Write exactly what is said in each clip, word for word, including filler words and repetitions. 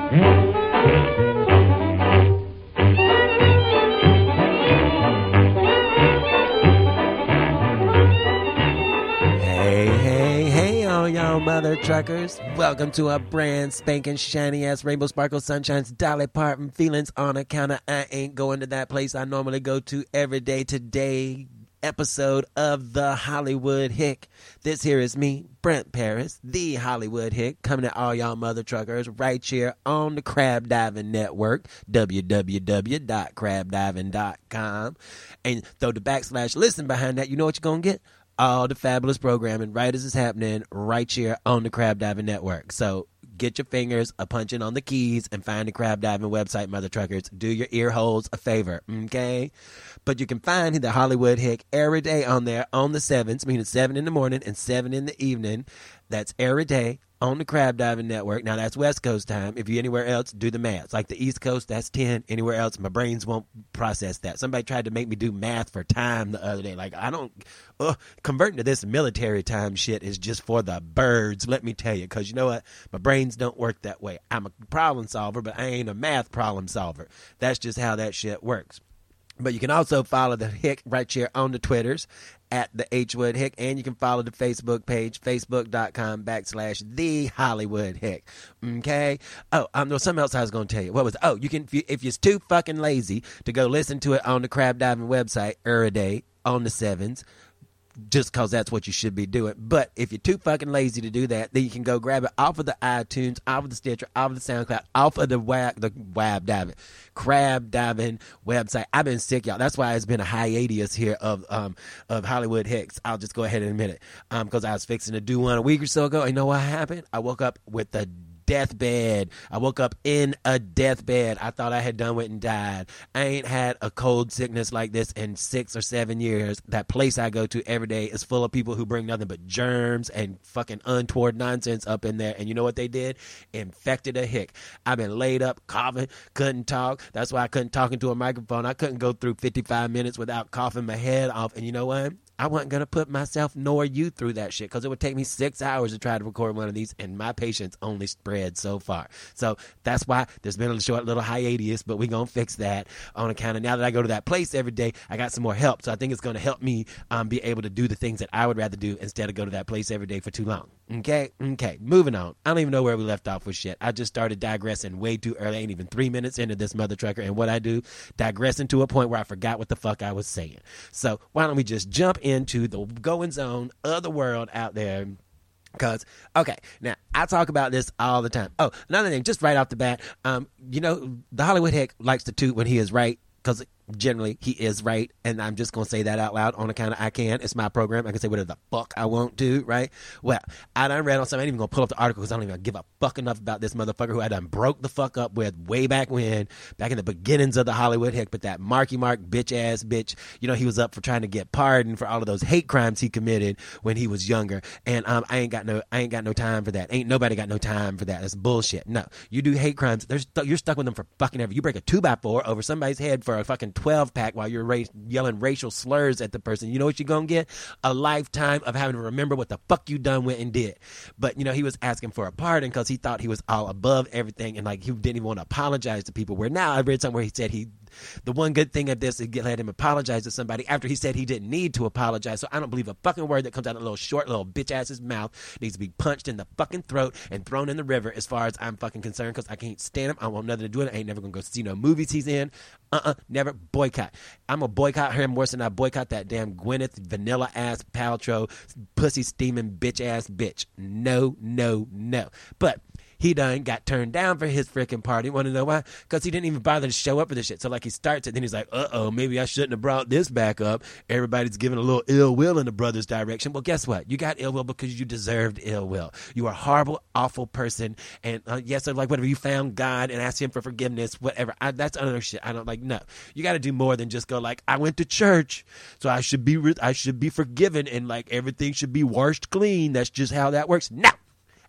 Mother truckers, welcome to a brand spanking shiny ass Rainbow Sparkle Sunshine's Dolly Parton feelings on account of I ain't going to that place I normally go to every day today episode of the Hollywood Hick. This here is me, Brent Paris, the Hollywood Hick, coming to all y'all mother truckers right here on the Crab Diving Network, w w w dot crab diving dot com, and throw the backslash listen behind that. You know what you're gonna get? All the fabulous programming right as it's happening right here on the Crab Diving Network. So get your fingers a punching on the keys and find the Crab Diving website, mother truckers. Do your ear holes a favor, okay? But you can find the Hollywood Hick every day on there on the sevens, meaning seven in the morning and seven in the evening. That's every day on the Crab Diving Network. Now, that's West Coast time. If you're anywhere else, do the math. It's like the East Coast, that's ten. Anywhere else, my brains won't process that. Somebody tried to make me do math for time the other day. Like, I don't, uh, converting to this military time shit is just for the birds, let me tell you. Because you know what? My brains don't work that way. I'm a problem solver, but I ain't a math problem solver. That's just how that shit works. But you can also follow the Hick right here on the Twitters at the H Wood Hick, and you can follow the Facebook page, facebook.com backslash the Hollywood Hick. Okay. Oh, I know something else I was going to tell you. What was? Oh, you can if, you, if you're too fucking lazy to go listen to it on the Crab Diving website every day on the sevens, just because that's what you should be doing. But if you're too fucking lazy to do that, then you can go grab it off of the iTunes, off of the Stitcher, off of the SoundCloud, off of the wab, the wab diving, Crab Diving website. I've been sick, y'all. That's why it's been a hiatus here of um of Hollywood Hicks. I'll just go ahead and admit it. Um, because I was fixing to do one a week or so ago. And you know what happened? I woke up with the deathbed. I woke up in a deathbed. I thought I had done it and died. I ain't had a cold sickness like this in six or seven years. That place I go to every day is full of people who bring nothing but germs and fucking untoward nonsense up in there. And you know what they did? Infected a hick. I've been laid up, coughing, couldn't talk. That's why I couldn't talk into a microphone. I couldn't go through fifty-five minutes without coughing my head off. And you know what? I wasn't going to put myself nor you through that shit because it would take me six hours to try to record one of these, and my patience only spread so far. So that's why there's been a short little hiatus, but we're going to fix that on account of now that I go to that place every day, I got some more help. So I think it's going to help me um, be able to do the things that I would rather do instead of go to that place every day for too long. Okay? Okay. Moving on. I don't even know where we left off with shit. I just started digressing way too early. I ain't even three minutes into this mother trucker, and what I do, digressing to a point where I forgot what the fuck I was saying. So why don't we just jump into the goings on of the world out there? Because, okay, now, I talk about this all the time. Oh, another thing, just right off the bat, um, you know, the Hollywood Hick likes to toot when he is right, because generally he is right, and I'm just going to say that out loud on account of I can. It's my program. I can say whatever the fuck I want to, right? Well, I done read on something. I ain't even going to pull up the article because I don't even give a fuck enough about this motherfucker who I done broke the fuck up with way back when, back in the beginnings of the Hollywood Hick, but that Marky Mark bitch-ass bitch, you know, he was up for trying to get pardoned for all of those hate crimes he committed when he was younger, and um, I ain't got no I ain't got no time for that. Ain't nobody got no time for that. That's bullshit. No, you do hate crimes, There's, you're stuck with them for fucking ever. You break a two by four over somebody's head for a fucking twelve pack while you're ra- yelling racial slurs at the person. You know what you're gonna get? A lifetime of having to remember what the fuck you done went and did. But you know, he was asking for a pardon because he thought he was all above everything, and like he didn't even want to apologize to people. Where now I read somewhere he said he the one good thing of this is get let him apologize to somebody after he said he didn't need to apologize. So I don't believe a fucking word that comes out of a little short little bitch ass's mouth needs to be punched in the fucking throat and thrown in the river as far as I'm fucking concerned, because I can't stand him. I want nothing to do with it. I ain't never gonna go see no movies he's in. Uh-uh, never. Boycott. I'm gonna boycott him worse than I boycott that damn Gwyneth vanilla ass Paltrow pussy steaming bitch ass bitch. No, no, no. But he done got turned down for his freaking party. Want to know why? Because he didn't even bother to show up for this shit. So like he starts it, then he's like, uh-oh, maybe I shouldn't have brought this back up. Everybody's giving a little ill will in the brother's direction. Well, guess what? You got ill will because you deserved ill will. You are a horrible, awful person. And uh, yes, so like whatever, you found God and asked him for forgiveness, whatever. I, that's other shit. I don't like, no. You got to do more than just go like, I went to church, so I should be, re- I should be forgiven and like everything should be washed clean. That's just how that works. No.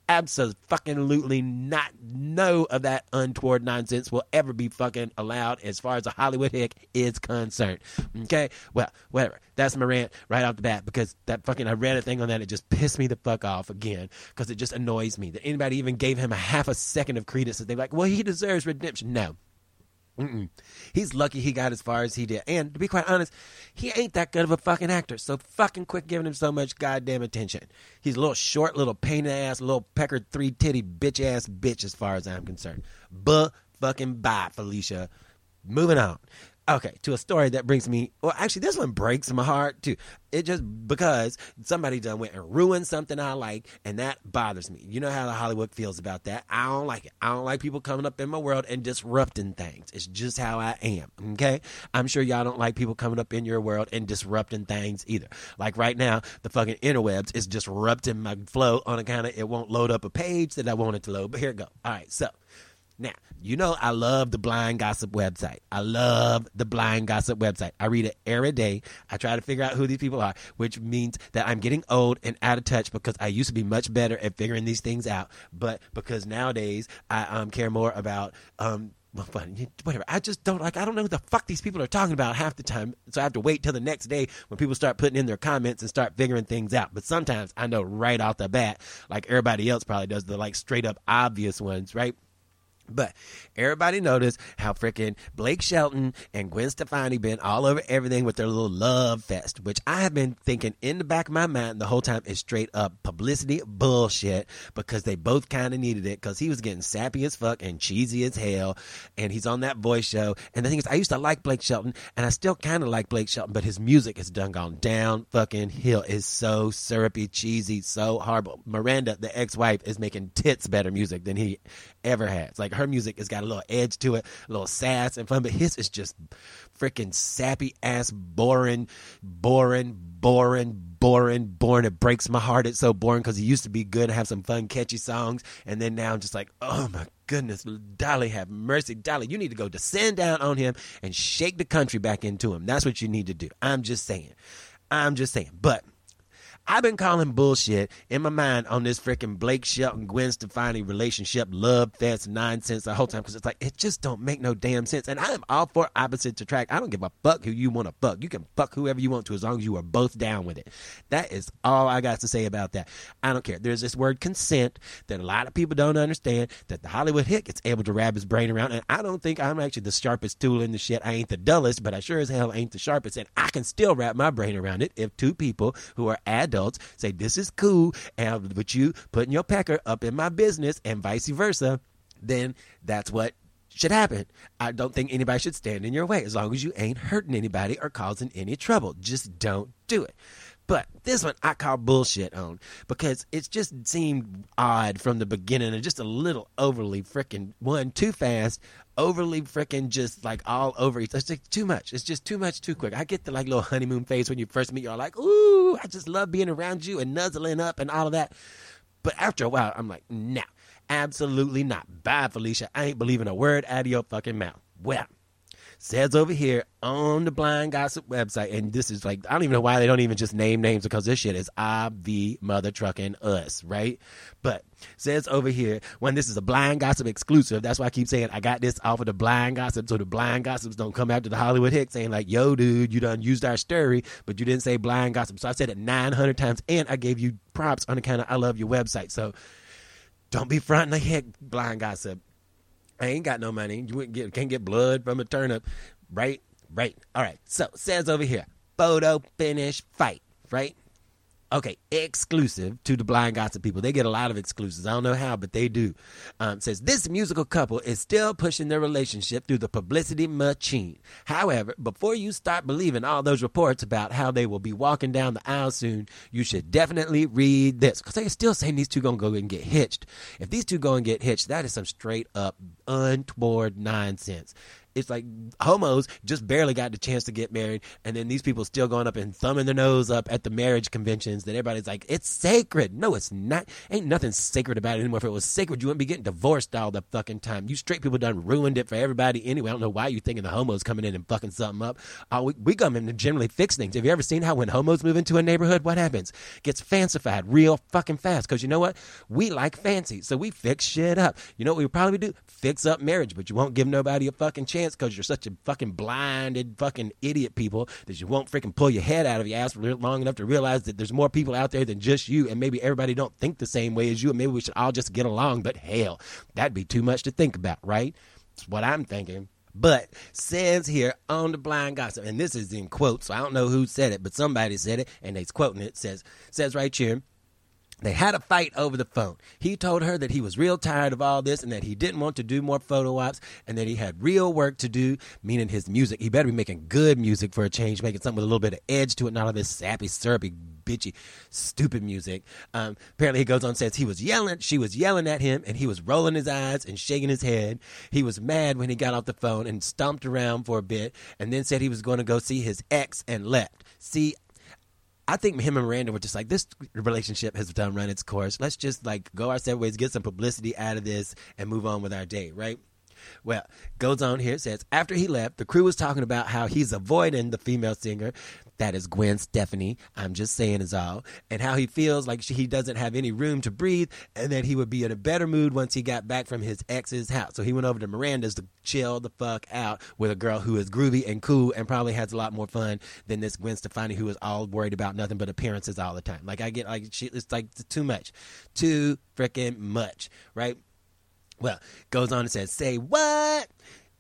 Absolutely not. No of that untoward nonsense will ever be fucking allowed as far as a Hollywood hick is concerned. Okay? Well, whatever. That's my rant right off the bat, because that fucking, I read a thing on that. It just pissed me the fuck off again, because it just annoys me that anybody even gave him a half a second of credence. That they're like, well, he deserves redemption. No. Mm-mm. He's lucky he got as far as he did. And to be quite honest, he ain't that good of a fucking actor. So fucking quit giving him so much goddamn attention. He's a little short, little pain ass, little pecker three titty bitch ass bitch as far as I'm concerned. Buh fucking bye, Felicia. Moving on. Okay, to a story that brings me, well, actually, this one breaks my heart, too. It just, because somebody done went and ruined something I like, and that bothers me. You know how the Hollywood feels about that. I don't like it. I don't like people coming up in my world and disrupting things. It's just how I am, okay? I'm sure y'all don't like people coming up in your world and disrupting things either. Like right now, the fucking interwebs is disrupting my flow on account of it won't load up a page that I wanted to load, but here it go. All right, so. Now, you know I love the Blind Gossip website. I love the Blind Gossip website. I read it every day. I try to figure out who these people are, which means that I'm getting old and out of touch, because I used to be much better at figuring these things out. But because nowadays I um, care more about um, whatever. I just don't like, I don't know what the fuck these people are talking about half the time. So I have to wait till the next day when people start putting in their comments and start figuring things out. But sometimes I know right off the bat, like everybody else probably does, the like straight up obvious ones, right? But everybody noticed how freaking Blake Shelton and Gwen Stefani been all over everything with their little love fest, which I have been thinking in the back of my mind the whole time is straight up publicity bullshit, because they both kind of needed it, because he was getting sappy as fuck and cheesy as hell, and he's on that voice show. And the thing is, I used to like Blake Shelton, and I still kind of like Blake Shelton, but his music has done gone down fucking hill. It's so syrupy, cheesy, so horrible. Miranda, the ex-wife, is making tits better music than he ever has. Like, her music has got a little edge to it, a little sass and fun, but his is just freaking sappy ass, boring, boring, boring, boring, boring. It breaks my heart. It's so boring, because he used to be good and have some fun, catchy songs, and then now I'm just like, oh my goodness, Dolly, have mercy. Dolly, you need to go descend down on him and shake the country back into him. That's what you need to do. I'm just saying. I'm just saying. But I've been calling bullshit in my mind on this freaking Blake Shelton, Gwen Stefani relationship, love fest nonsense the whole time, because it's like, it just don't make no damn sense. And I am all for opposites attract. I don't give a fuck who you want to fuck. You can fuck whoever you want to, as long as you are both down with it. That is all I got to say about that. I don't care. There's this word consent that a lot of people don't understand, that the Hollywood hick is able to wrap his brain around. And I don't think I'm actually the sharpest tool in the shit. I ain't the dullest, but I sure as hell ain't the sharpest. And I can still wrap my brain around it if two people who are adults say this is cool, and with you putting your pecker up in my business and vice versa, then that's what should happen. I don't think anybody should stand in your way, as long as you ain't hurting anybody or causing any trouble. Just don't do it. But this one I call bullshit on, because it just seemed odd from the beginning, and just a little overly freaking, one, too fast, overly freaking just like all over. It's just too much. It's just too much too quick. I get the like little honeymoon phase when you first meet. You're like, ooh, I just love being around you and nuzzling up and all of that. But after a while, I'm like, no, absolutely not. Bye, Felicia. I ain't believing a word out of your fucking mouth. Well, says over here on the Blind Gossip website, and this is like, I don't even know why they don't even just name names, because this shit is I V mother trucking us, right? But says over here, when this is a Blind Gossip exclusive, that's why I keep saying I got this off of the Blind Gossip, so the Blind Gossips don't come after the Hollywood hick saying like, yo, dude, you done used our story, but you didn't say Blind Gossip. So I said it nine hundred times, and I gave you props on account of I love your website. So don't be fronting the hick, Blind Gossip. I ain't got no money. You wouldn't get, can't get blood from a turnip. Right? Right. All right. So, it says over here, photo finish fight. Right? Okay. Exclusive to the Blind Gossip people. They get a lot of exclusives. I don't know how, but they do. Um, says, this musical couple is still pushing their relationship through the publicity machine. However, before you start believing all those reports about how they will be walking down the aisle soon, you should definitely read this. Because they're still saying these two going to go and get hitched. If these two go and get hitched, that is some straight up untoward nonsense. it's like homos just barely got the chance to get married, and then these people still going up and thumbing their nose up at the marriage conventions that everybody's like, it's sacred. No, it's not. Ain't nothing sacred about it anymore. If it was sacred, you wouldn't be getting divorced all the fucking time. You straight people done ruined it for everybody anyway. I don't know why you thinking the homos coming in and fucking something up. Uh, we, we come in to generally fix things. Have you ever seen how when homos move into a neighborhood, what happens? Gets fancified real fucking fast, because you know what? We like fancy, so we fix shit up. You know what we would probably do? Fix up marriage, but you won't give nobody a fucking chance because you're such a fucking blinded fucking idiot people that you won't freaking pull your head out of your ass for long enough to realize that there's more people out there than just you, and maybe everybody don't think the same way as you, and maybe we should all just get along. But hell, that'd be too much to think about, right? That's what I'm thinking. But says here on the Blind Gossip, and this is in quotes, so I don't know who said it, but somebody said it, and they're quoting it. Says says right here, they had a fight over the phone. He told her that he was real tired of all this and that he didn't want to do more photo ops and that he had real work to do, meaning his music. He better be making good music for a change, making something with a little bit of edge to it, not all this sappy, syrupy, bitchy, stupid music. Um, apparently he goes on and says he was yelling, she was yelling at him, and he was rolling his eyes and shaking his head. He was mad when he got off the phone and stomped around for a bit and then said he was going to go see his ex and left. See, I think him and Miranda were just like, this relationship has done run its course. Let's just like go our separate ways, get some publicity out of this, and move on with our day, right? Well, goes on here, says, after he left, the crew was talking about how he's avoiding the female singer, that is Gwen Stefani, I'm just saying is all, and how he feels like she, he doesn't have any room to breathe, and that he would be in a better mood once he got back from his ex's house. So he went over to Miranda's to chill the fuck out with a girl who is groovy and cool and probably has a lot more fun than this Gwen Stefani who is all worried about nothing but appearances all the time. Like, I get, like, she, it's like too much. Too freaking much, right? Well, goes on and says, say what?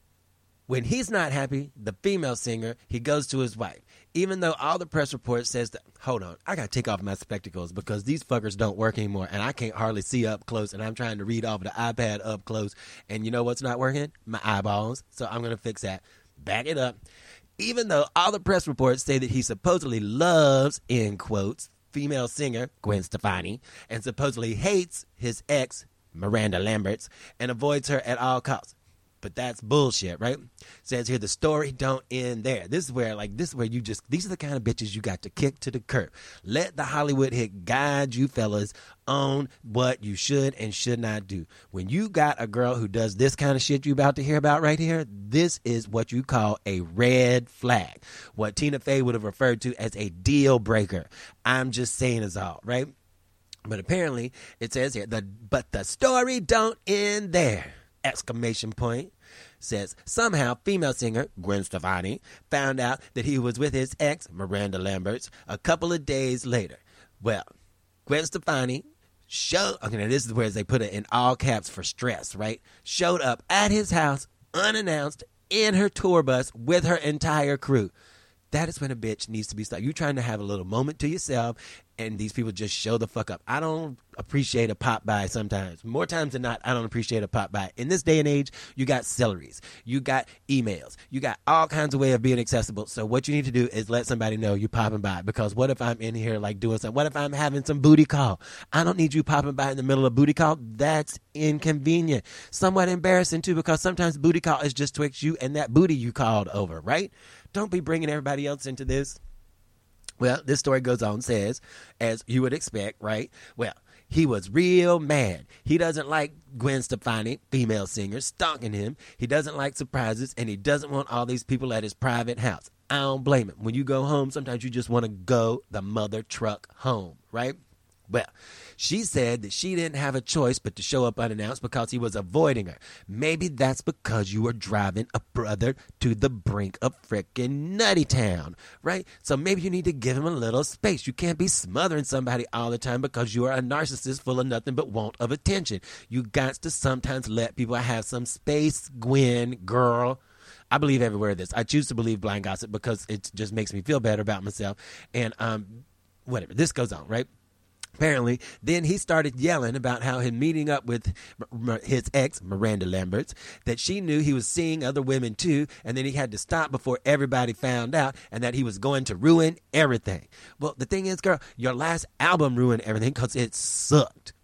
When he's not happy, the female singer, he goes to his wife. Even though all the press reports says that, hold on, I got to take off my spectacles because these fuckers don't work anymore and I can't hardly see up close and I'm trying to read off the iPad up close. And you know what's not working? My eyeballs. So I'm going to fix that. Back it up. Even though all the press reports say that he supposedly loves, in quotes, female singer Gwen Stefani and supposedly hates his ex, Miranda Lamberts, and avoids her at all costs. But that's bullshit, right? Says here, the story don't end there. This is where, like, this is where you just, these are the kind of bitches you got to kick to the curb. Let the Hollywood hit guide you fellas on what you should and should not do. When you got a girl who does this kind of shit you about to hear about right here, this is what you call a red flag. What Tina Fey would have referred to as a deal breaker. I'm just saying is all, right? But apparently, it says here, the but the story don't end there. Exclamation point. Says, somehow female singer Gwen Stefani found out that he was with his ex, Miranda Lamberts, a couple of days later. Well, Gwen Stefani showed, okay, now this is where they put it in all caps for stress, right? Showed up at his house unannounced in her tour bus with her entire crew. That is when a bitch needs to be stopped. You're trying to have a little moment to yourself, and these people just show the fuck up. I don't appreciate a pop by sometimes. More times than not, I don't appreciate a pop by. In this day and age, you got celeries. You got emails. You got all kinds of ways of being accessible. So what you need to do is let somebody know you're popping by. Because what if I'm in here like doing something? What if I'm having some booty call? I don't need you popping by in the middle of booty call. That's inconvenient. Somewhat embarrassing too, because sometimes booty call is just twixt you and that booty you called over, right? Don't be bringing everybody else into this. Well, this story goes on, says, as you would expect, right? Well, he was real mad. He doesn't like Gwen Stefani, female singer, stalking him. He doesn't like surprises, and he doesn't want all these people at his private house. I don't blame him. When you go home, sometimes you just want to go the mother truck home, right? Well, she said that she didn't have a choice but to show up unannounced because he was avoiding her. Maybe that's because you were driving a brother to the brink of frickin' Nutty Town, right? So maybe you need to give him a little space. You can't be smothering somebody all the time because you are a narcissist full of nothing but want of attention. You got to sometimes let people have some space, Gwen, girl. I believe every word of this. I choose to believe Blind Gossip because it just makes me feel better about myself. And um, whatever. This goes on, right? Apparently, then he started yelling about how him meeting up with his ex, Miranda Lamberts, that she knew he was seeing other women too, and then he had to stop before everybody found out, and that he was going to ruin everything. Well, the thing is, girl, your last album ruined everything because it sucked.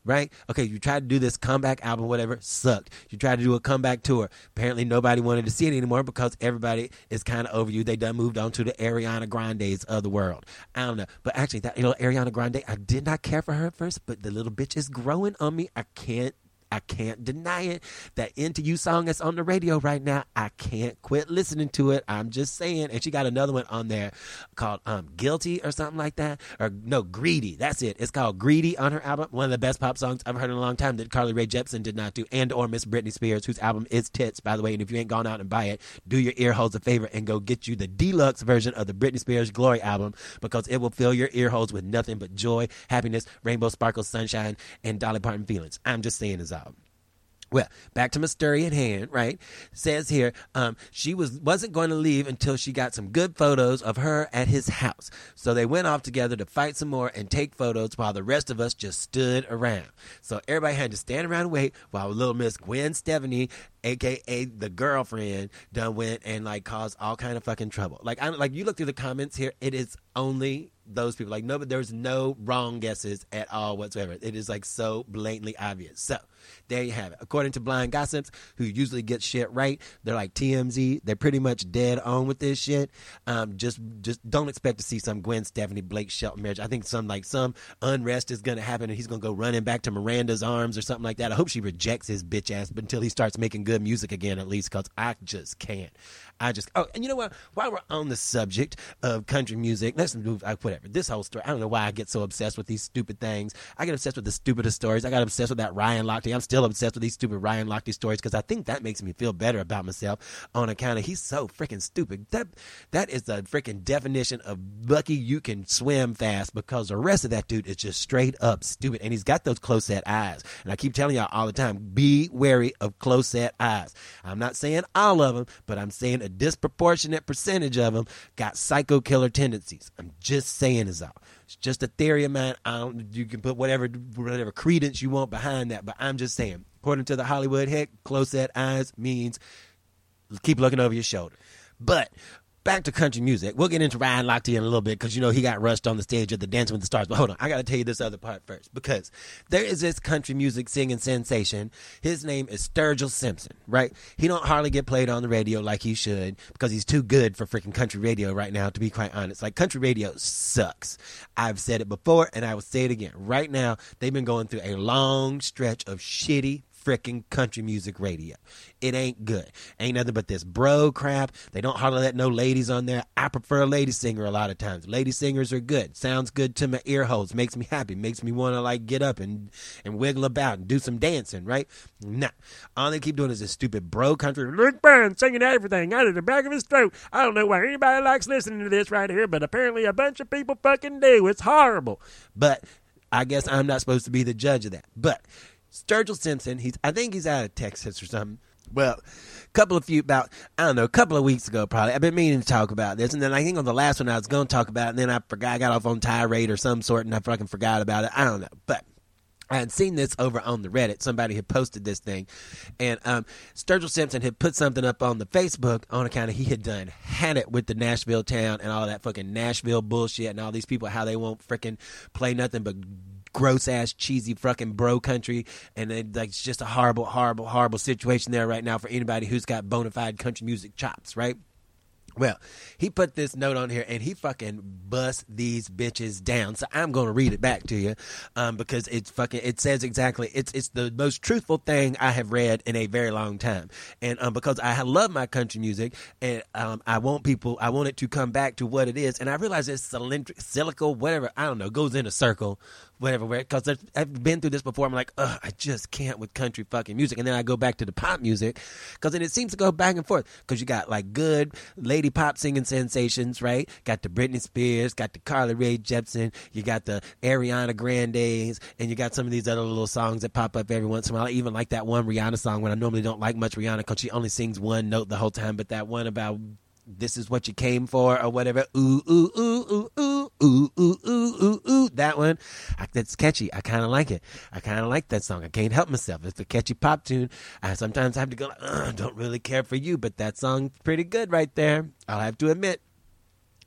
right? Okay, you tried to do this comeback album, whatever, sucked. You tried to do a comeback tour. Apparently nobody wanted to see it anymore because everybody is kind of over you. They done moved on to the Ariana Grandes of the world. I don't know. But actually, that you know, Ariana Grande, I did not care for her at first, but the little bitch is growing on me. I can't I can't deny it. That Into You song that's on the radio right now, I can't quit listening to it. I'm just saying. And she got another one on there called um, Guilty or something like that. Or no, Greedy. That's it. It's called Greedy on her album. One of the best pop songs I've heard in a long time that Carly Rae Jepsen did not do. And or Miss Britney Spears, whose album is tits, by the way. And if you ain't gone out and buy it, do your ear holes a favor and go get you the deluxe version of the Britney Spears Glory album, because it will fill your ear holes with nothing but joy, happiness, rainbow sparkles, sunshine, and Dolly Parton feelings. I'm just saying is all. Well, back to my story at hand, right? Says here, um, she was, wasn't going to leave until she got some good photos of her at his house. So they went off together to fight some more and take photos while the rest of us just stood around. So everybody had to stand around and wait while little Miss Gwen Stefani, a k a the girlfriend, done went and, like, caused all kind of fucking trouble. Like, I, like you look through the comments here, it is only those people. Like, no, but there's no wrong guesses at all whatsoever. It is, like, so blatantly obvious. So there you have it. According to Blind Gossips, who usually get shit right, they're like T M Z. They're pretty much dead on with this shit. Um, just, just don't expect to see some Gwen Stefani Blake Shelton marriage. I think some like some unrest is gonna happen, and he's gonna go running back to Miranda's arms or something like that. I hope she rejects his bitch ass, but until he starts making good music again, at least, because I just can't. I just oh, and you know what? While we're on the subject of country music, let's move. Uh, whatever. This whole story. I don't know why I get so obsessed with these stupid things. I get obsessed with the stupidest stories. I got obsessed with that Ryan Lochte. I'm still obsessed with these stupid Ryan Lochte stories because I think that makes me feel better about myself on account of he's so freaking stupid. That that is the freaking definition of lucky you can swim fast, because the rest of that dude is just straight up stupid, and he's got those close set eyes. And I keep telling y'all all the time, be wary of close set eyes. I'm not saying all of them, but I'm saying a disproportionate percentage of them got psycho killer tendencies. I'm just saying is all. It's just a theory of mine. I don't, you can put whatever whatever credence you want behind that, but I'm just saying, according to the Hollywood heck, close set eyes means keep looking over your shoulder. But back to country music. We'll get into Ryan Lochte in a little bit because, you know, he got rushed on the stage at the Dancing with the Stars. But hold on, I got to tell you this other part first, because there is this country music singing sensation. His name is Sturgill Simpson, right? He don't hardly get played on the radio like he should because he's too good for freaking country radio right now, to be quite honest. Like, country radio sucks. I've said it before, and I will say it again. Right now, they've been going through a long stretch of shitty freaking country music radio. It ain't good. Ain't nothing but this bro crap. They don't hardly let no ladies on there. I prefer a lady singer a lot of times. Lady singers are good. Sounds good to my ear holes. Makes me happy. Makes me want to, like, get up and, and wiggle about and do some dancing, right? Nah. All they keep doing is this stupid bro country. Rick Burns singing everything out of the back of his throat. I don't know why anybody likes listening to this right here, but apparently a bunch of people fucking do. It's horrible. But I guess I'm not supposed to be the judge of that. But Sturgill Simpson, he's I think he's out of Texas or something. Well, a couple of few, about, I don't know, a couple of weeks ago probably, I've been meaning to talk about this. And then I think on the last one I was going to talk about it, and then I forgot, I got off on tirade or some sort, and I fucking forgot about it. I don't know. But I had seen this over on the Reddit. Somebody had posted this thing. And um, Sturgill Simpson had put something up on the Facebook on account of he had done had it with the Nashville town and all that fucking Nashville bullshit and all these people, how they won't freaking play nothing but gross ass cheesy fucking bro country, and it, like, it's just a horrible horrible horrible situation there right now for anybody who's got bona fide country music chops, right? Well, he put this note on here, and he fucking bust these bitches down. So I'm going to read it back to you, um, because it's fucking, it says exactly, it's it's the most truthful thing I have read in a very long time. And um, because I love my country music, and um, I want people, I want it to come back to what it is. And I realize it's cylindrical, cylindrical, whatever, I don't know, goes in a circle, whatever, because I've been through this before. I'm like, ugh, I just can't with country fucking music. And then I go back to the pop music, because then it seems to go back and forth, because you got like good lady pop singing sensations, right? Got the Britney Spears, got the Carly Rae Jepsen, you got the Ariana Grandes, and you got some of these other little songs that pop up every once in a while. I even like that one Rihanna song when I normally don't like much Rihanna because she only sings one note the whole time, but that one about this is what you came for or whatever, ooh, ooh, ooh, ooh, ooh, ooh, ooh, ooh, ooh, ooh, that one, I, that's catchy. I kind of like it. I kind of like that song. I can't help myself. It's a catchy pop tune. I sometimes have to go, like, don't really care for you, but that song's pretty good right there. I'll have to admit.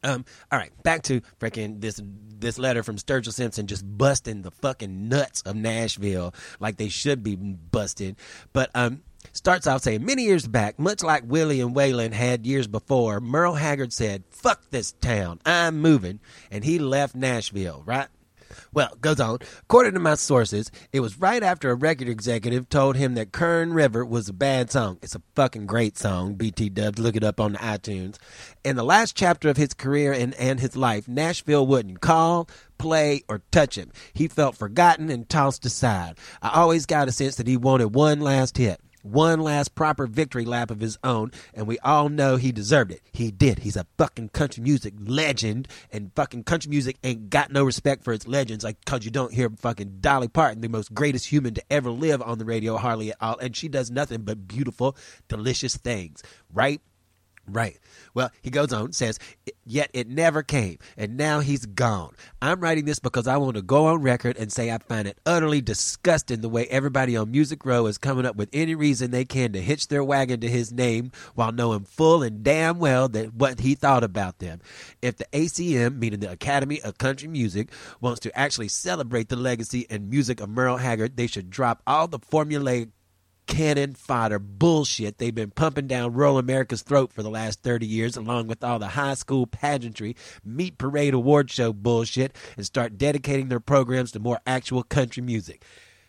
Um, all right, back to freaking this this letter from Sturgill Simpson just busting the fucking nuts of Nashville like they should be busted. But um, starts off saying, many years back, much like Willie and Waylon had years before, Merle Haggard said, fuck this town, I'm moving, and he left Nashville, right? Well, goes on. According to my sources, it was right after a record executive told him that Kern River was a bad song. It's a fucking great song, B T Dubs. Look it up on the iTunes. In the last chapter of his career and, and his life, Nashville wouldn't call, play, or touch him. He felt forgotten and tossed aside. I always got a sense that he wanted one last hit. One last proper victory lap of his own, and we all know he deserved it. He did. He's a fucking country music legend, and fucking country music ain't got no respect for its legends, like, cause you don't hear fucking Dolly Parton, the most greatest human to ever live, on the radio hardly at all, and she does nothing but beautiful, delicious things, right? Right. Well, he goes on, says, yet it never came, and now he's gone. I'm writing this because I want to go on record and say I find it utterly disgusting the way everybody on Music Row is coming up with any reason they can to hitch their wagon to his name while knowing full and damn well that what he thought about them. If the A C M, meaning the Academy of Country Music, wants to actually celebrate the legacy and music of Merle Haggard, they should drop all the formulaic cannon fodder bullshit they've been pumping down rural America's throat for the last thirty years, along with all the high school pageantry, meat parade award show bullshit, and start dedicating their programs to more actual country music.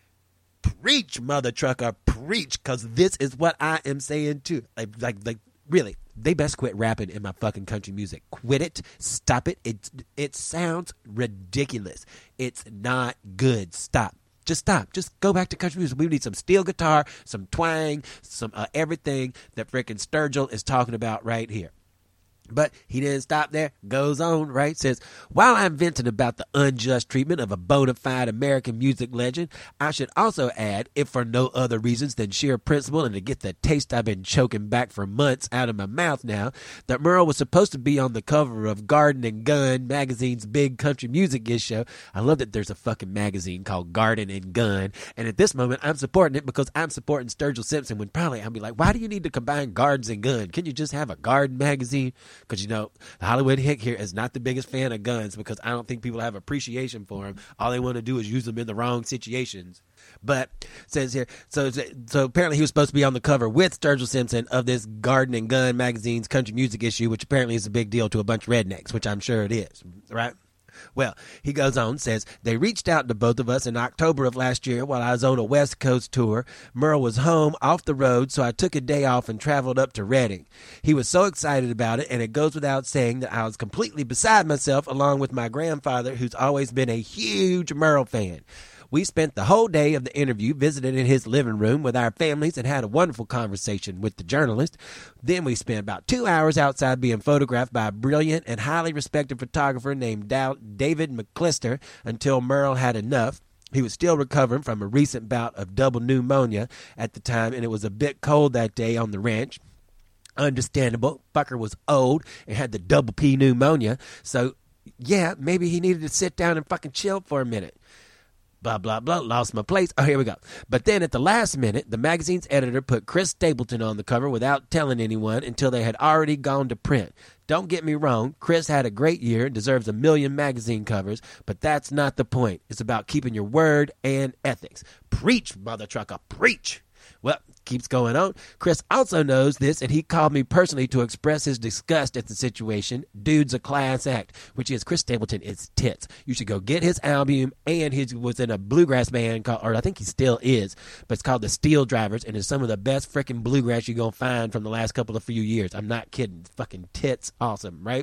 Preach, mother trucker, preach, because this is what I am saying too. Like, like, like, really, they best quit rapping in my fucking country music. Quit it. Stop it. It, it sounds ridiculous. It's not good. Stop. Just stop. Just go back to country music. We need some steel guitar, some twang, some uh, everything that frickin' Sturgill is talking about right here. But he didn't stop there. Goes on, right? Says, while I'm venting about the unjust treatment of a bona fide American music legend, I should also add, if for no other reasons than sheer principle and to get the taste I've been choking back for months out of my mouth now, that Merle was supposed to be on the cover of Garden and Gun magazine's big country music issue. I love that there's a fucking magazine called Garden and Gun, and at this moment I'm supporting it because I'm supporting Sturgill Simpson, when probably I'll be like, why do you need to combine Gardens and Gun? Can you just have a garden magazine? Because, you know, the Hollywood hick here is not the biggest fan of guns because I don't think people have appreciation for them. All they want to do is use them in the wrong situations. But says here, so so apparently he was supposed to be on the cover with Sturgill Simpson of this Garden and Gun magazine's country music issue, which apparently is a big deal to a bunch of rednecks, which I'm sure it is, right? Well, he goes on, says, they reached out to both of us in October of last year while I was on a West Coast tour. Merle was home off the road, so I took a day off and traveled up to Reading. He was so excited about it, and it goes without saying that I was completely beside myself, along with my grandfather, who's always been a huge Merle fan. We spent the whole day of the interview visited in his living room with our families and had a wonderful conversation with the journalist. Then we spent about two hours outside being photographed by a brilliant and highly respected photographer named David McClister until Merle had enough. He was still recovering from a recent bout of double pneumonia at the time, and it was a bit cold that day on the ranch. Understandable. Fucker was old and had the double P pneumonia, so yeah, maybe he needed to sit down and fucking chill for a minute. Blah, blah, blah, lost my place. Oh, here we go. But then at the last minute, the magazine's editor put Chris Stapleton on the cover without telling anyone until they had already gone to print. Don't get me wrong, Chris had a great year and deserves a million magazine covers, but that's not the point. It's about keeping your word and ethics. Preach, mother trucker, preach. Well, keeps going on. Chris also knows this, and he called me personally to express his disgust at the situation. Dude's a class act, which is Chris Stapleton is tits. You should go get his album, and he was in a bluegrass band called, or I think he still is, but it's called the Steel Drivers, and it's some of the best freaking bluegrass you're going to find from the last couple of few years. I'm not kidding. Fucking tits. Awesome, right?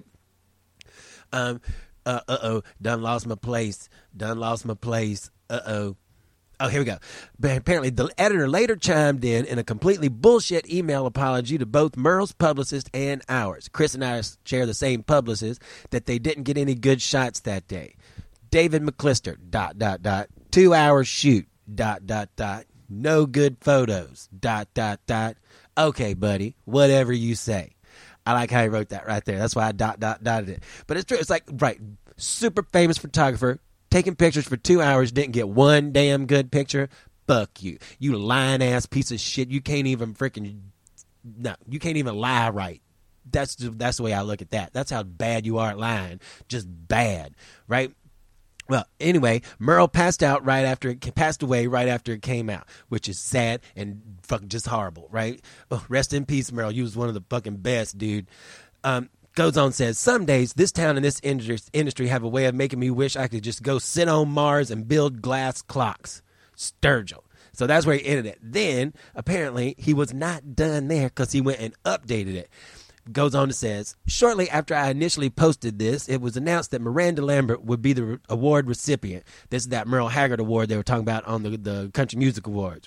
Um, uh, uh-oh. Done lost my place. Done lost my place. Uh-oh. Oh, here we go. But apparently the editor later chimed in in a completely bullshit email apology to both Merle's publicist and ours. Chris and I share the same publicist, that they didn't get any good shots that day. David McClister, dot, dot, dot, two hours shoot, dot, dot, dot, no good photos, dot, dot, dot. Okay, buddy, whatever you say. I like how he wrote that right there. That's why I dot, dot, dotted it. But it's true. It's like, right, super famous photographer, taking pictures for two hours, didn't get one damn good picture. Fuck you. You lying ass piece of shit. You can't even freaking, no, you can't even lie right. that's that's the way I look at that. That's how bad you are at lying. Just bad, right? Well, anyway, Merle passed out right after it passed away right after it came out, which is sad and fucking just horrible, right? Oh, rest in peace, Merle. You was one of the fucking best, dude. Um, goes on, says, some days this town and this industry have a way of making me wish I could just go sit on Mars and build glass clocks. Sturgill. So that's where he ended it. Then, apparently, he was not done there because he went and updated it. Goes on and says, shortly after I initially posted this, it was announced that Miranda Lambert would be the re- award recipient. This is that Merle Haggard award they were talking about on the, the Country Music Awards.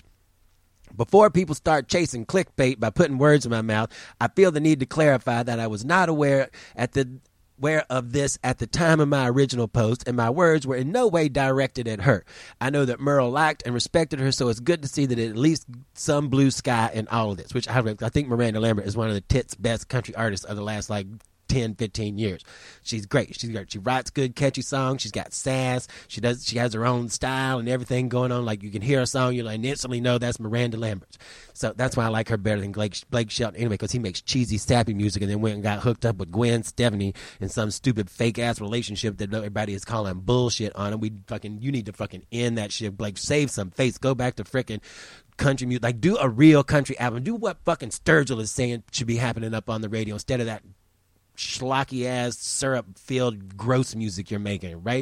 Before people start chasing clickbait by putting words in my mouth, I feel the need to clarify that I was not aware at the aware of this at the time of my original post, and my words were in no way directed at her. I know that Merle liked and respected her, so it's good to see that at least some blue sky in all of this, which I, I think Miranda Lambert is one of the tits best country artists of the last, like, ten, fifteen years. She's great. She's great. She writes good, catchy songs. She's got sass. She does. She has her own style and everything going on. Like, you can hear a song, you like instantly know that's Miranda Lambert. So that's why I like her better than Blake, Blake Shelton anyway, because he makes cheesy, sappy music and then went and got hooked up with Gwen Stefani in some stupid fake-ass relationship that everybody is calling bullshit on. And we fucking, you need to fucking end that shit. Blake, save some face. Go back to frickin' country music. Like, do a real country album. Do what fucking Sturgill is saying should be happening up on the radio instead of that schlocky ass syrup filled gross music you're making, right?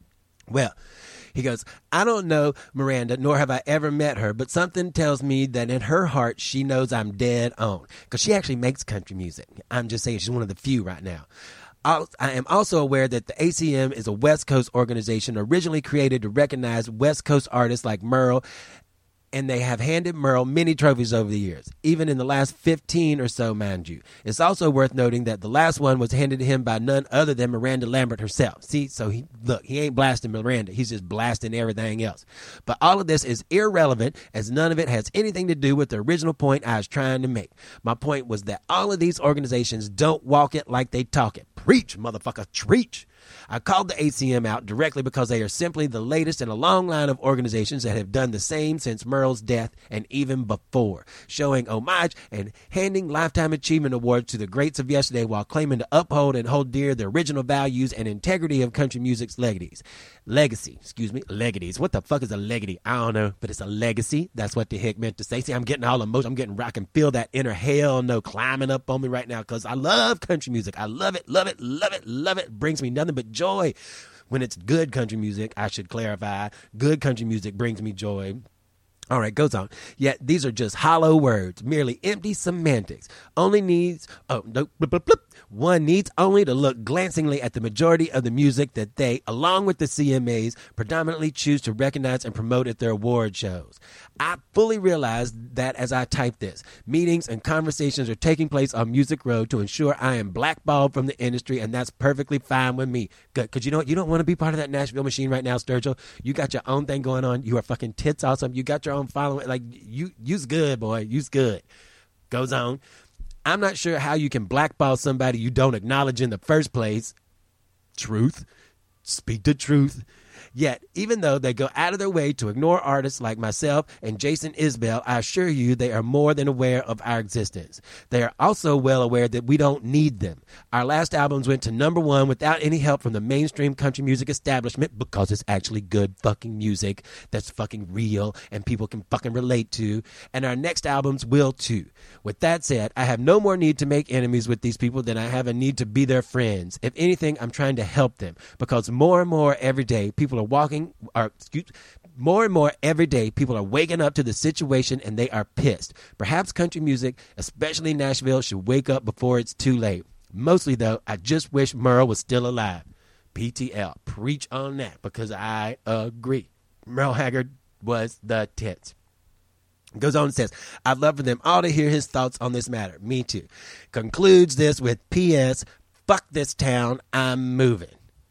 Well, he goes, I don't know Miranda, nor have I ever met her, but something tells me that in her heart she knows I'm dead on, because she actually makes country music. I'm just saying she's one of the few right now. I am also aware that the A C M is a West Coast organization originally created to recognize West Coast artists like Merle, and they have handed Merle many trophies over the years, even in the last fifteen or so, mind you. It's also worth noting that the last one was handed to him by none other than Miranda Lambert herself. See, so he look, he ain't blasting Miranda. He's just blasting everything else. But all of this is irrelevant, as none of it has anything to do with the original point I was trying to make. My point was that all of these organizations don't walk it like they talk it. Preach, motherfucker, preach. I called the A C M out directly because they are simply the latest in a long line of organizations that have done the same since Merle's death and even before, showing homage and handing Lifetime Achievement Awards to the greats of yesterday while claiming to uphold and hold dear the original values and integrity of country music's legacies. Legacy, excuse me, legacies. What the fuck is a legacy? I don't know, but it's a legacy. That's what the heck meant to say. See, I'm getting all emotional. I'm getting, I can feel that inner hell no climbing up on me right now because I love country music. I love it, love it, love it, love it. It brings me nothing but joy. When it's good country music, I should clarify, good country music brings me joy. All right, goes on. Yet these are just hollow words, merely empty semantics. Only needs, oh, no, blip, blip, blip. One needs only to look glancingly at the majority of the music that they, along with the C M As, predominantly choose to recognize and promote at their award shows. I fully realize that as I type this, meetings and conversations are taking place on Music Road to ensure I am blackballed from the industry, and that's perfectly fine with me. Good, because you know what? You don't want to be part of that Nashville machine right now, Sturgill. You got your own thing going on. You are fucking tits awesome. You got your own following. Like, you, you's good, boy. You's good. Goes on. I'm not sure how you can blackball somebody you don't acknowledge in the first place. Truth. Speak the truth. Yet, even though they go out of their way to ignore artists like myself and Jason Isbell, I assure you they are more than aware of our existence. They are also well aware that we don't need them. Our last albums went to number one without any help from the mainstream country music establishment because it's actually good fucking music that's fucking real and people can fucking relate to. And our next albums will too. With that said, I have no more need to make enemies with these people than I have a need to be their friends. If anything, I'm trying to help them because more and more every day, people are walking, are excuse, more and more every day, people are waking up to the situation and they are pissed. Perhaps country music, especially Nashville, should wake up before it's too late. Mostly, though, I just wish Merle was still alive. P T L, preach on that because I agree. Merle Haggard was the tits. Goes on and says, I'd love for them all to hear his thoughts on this matter. Me too. Concludes this with P S. Fuck this town, I'm moving.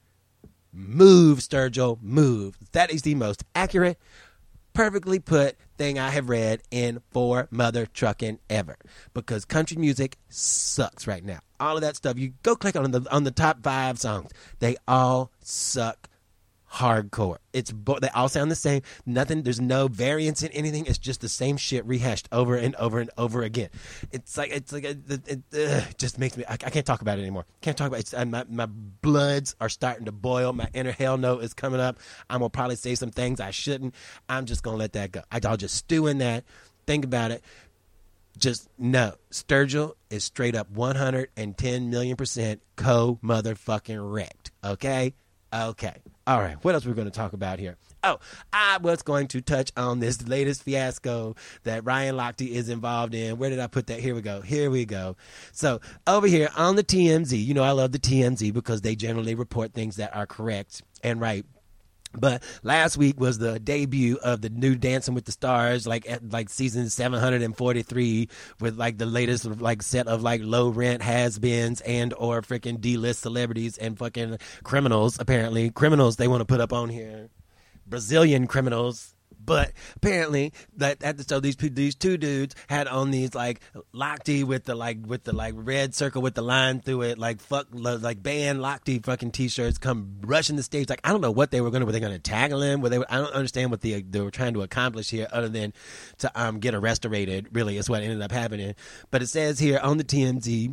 Move, Sturgill, move. That is the most accurate, perfectly put thing I have read in for mother trucking ever. Because country music sucks right now. All of that stuff, you go click on the on the top five songs. They all suck hardcore. It's bo- they all sound the same. Nothing. There's no variance in anything. It's just the same shit rehashed over and over and over again. It's like it's like it, it, it uh, just makes me. I, I can't talk about it anymore. Can't talk about it. It's, uh, my my bloods are starting to boil. My inner hell no is coming up. I'm gonna probably say some things I shouldn't. I'm just gonna let that go. I, I'll just stew in that. Think about it. Just no. Sturgill is straight up one hundred ten million percent co-motherfucking wrecked. Okay? Okay. All right. What else we're going to talk about here? Oh, I was going to touch on this latest fiasco that Ryan Lochte is involved in. Where did I put that? Here we go. Here we go. So over here on the T M Z, you know I love the T M Z because they generally report things that are correct and right. But last week was the debut of the new Dancing with the Stars, like at like season seven hundred forty-three, with like the latest like set of like low rent has-beens and or freaking D-list celebrities and fucking criminals. Apparently, criminals they want to put up on here, Brazilian criminals. But apparently, that at the so these these two dudes had on these like Lochte with the like with the like red circle with the line through it, like fuck like band Lochte fucking t-shirts, come rushing the stage. Like I don't know what they were gonna were they gonna tackle him? Were they? I don't understand what the they were trying to accomplish here, other than to um get arrested. Really, is what ended up happening. But it says here on the T M Z.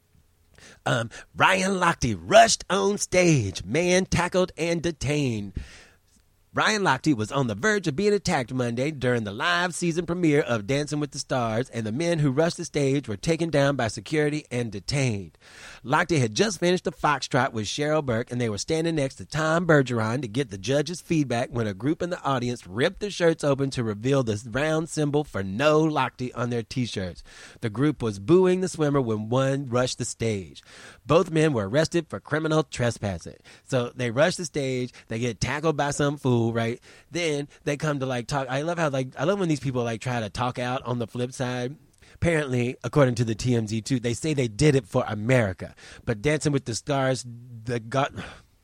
Um, Ryan Lochte rushed on stage, man tackled and detained. Ryan Lochte was on the verge of being attacked Monday during the live season premiere of Dancing with the Stars, and the men who rushed the stage were taken down by security and detained. Lochte had just finished the foxtrot with Cheryl Burke, and they were standing next to Tom Bergeron to get the judges' feedback when a group in the audience ripped their shirts open to reveal the round symbol for No Lochte on their T-shirts. The group was booing the swimmer when one rushed the stage. Both men were arrested for criminal trespassing. So they rush the stage, they get tackled by some fool, right? Then they come to like talk. I love how like I love when these people like try to talk out on the flip side. Apparently, according to the T M Z too, they say they did it for America. But Dancing with the Stars, the got.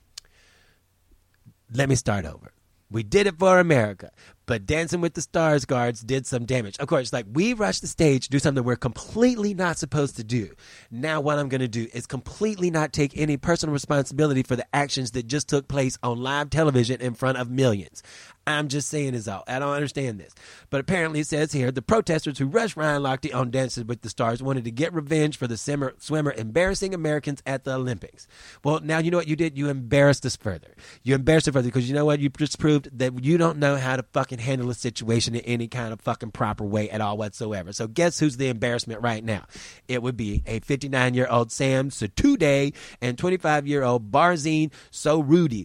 Let me start over. We did it for America, but Dancing with the Stars guards did some damage. Of course, like we rushed the stage to do something we're completely not supposed to do. Now what I'm going to do is completely not take any personal responsibility for the actions that just took place on live television in front of millions. I'm just saying is all. I don't understand this. But apparently it says here, the protesters who rushed Ryan Lochte on Dancing with the Stars wanted to get revenge for the swimmer, swimmer embarrassing Americans at the Olympics. Well, now you know what you did? You embarrassed us further. You embarrassed us further because you know what? You just proved that you don't know how to fucking handle a situation in any kind of fucking proper way at all whatsoever. So guess who's the embarrassment right now? It would be a fifty-nine-year-old Sam Satude and twenty-five-year-old Barzine Soruti.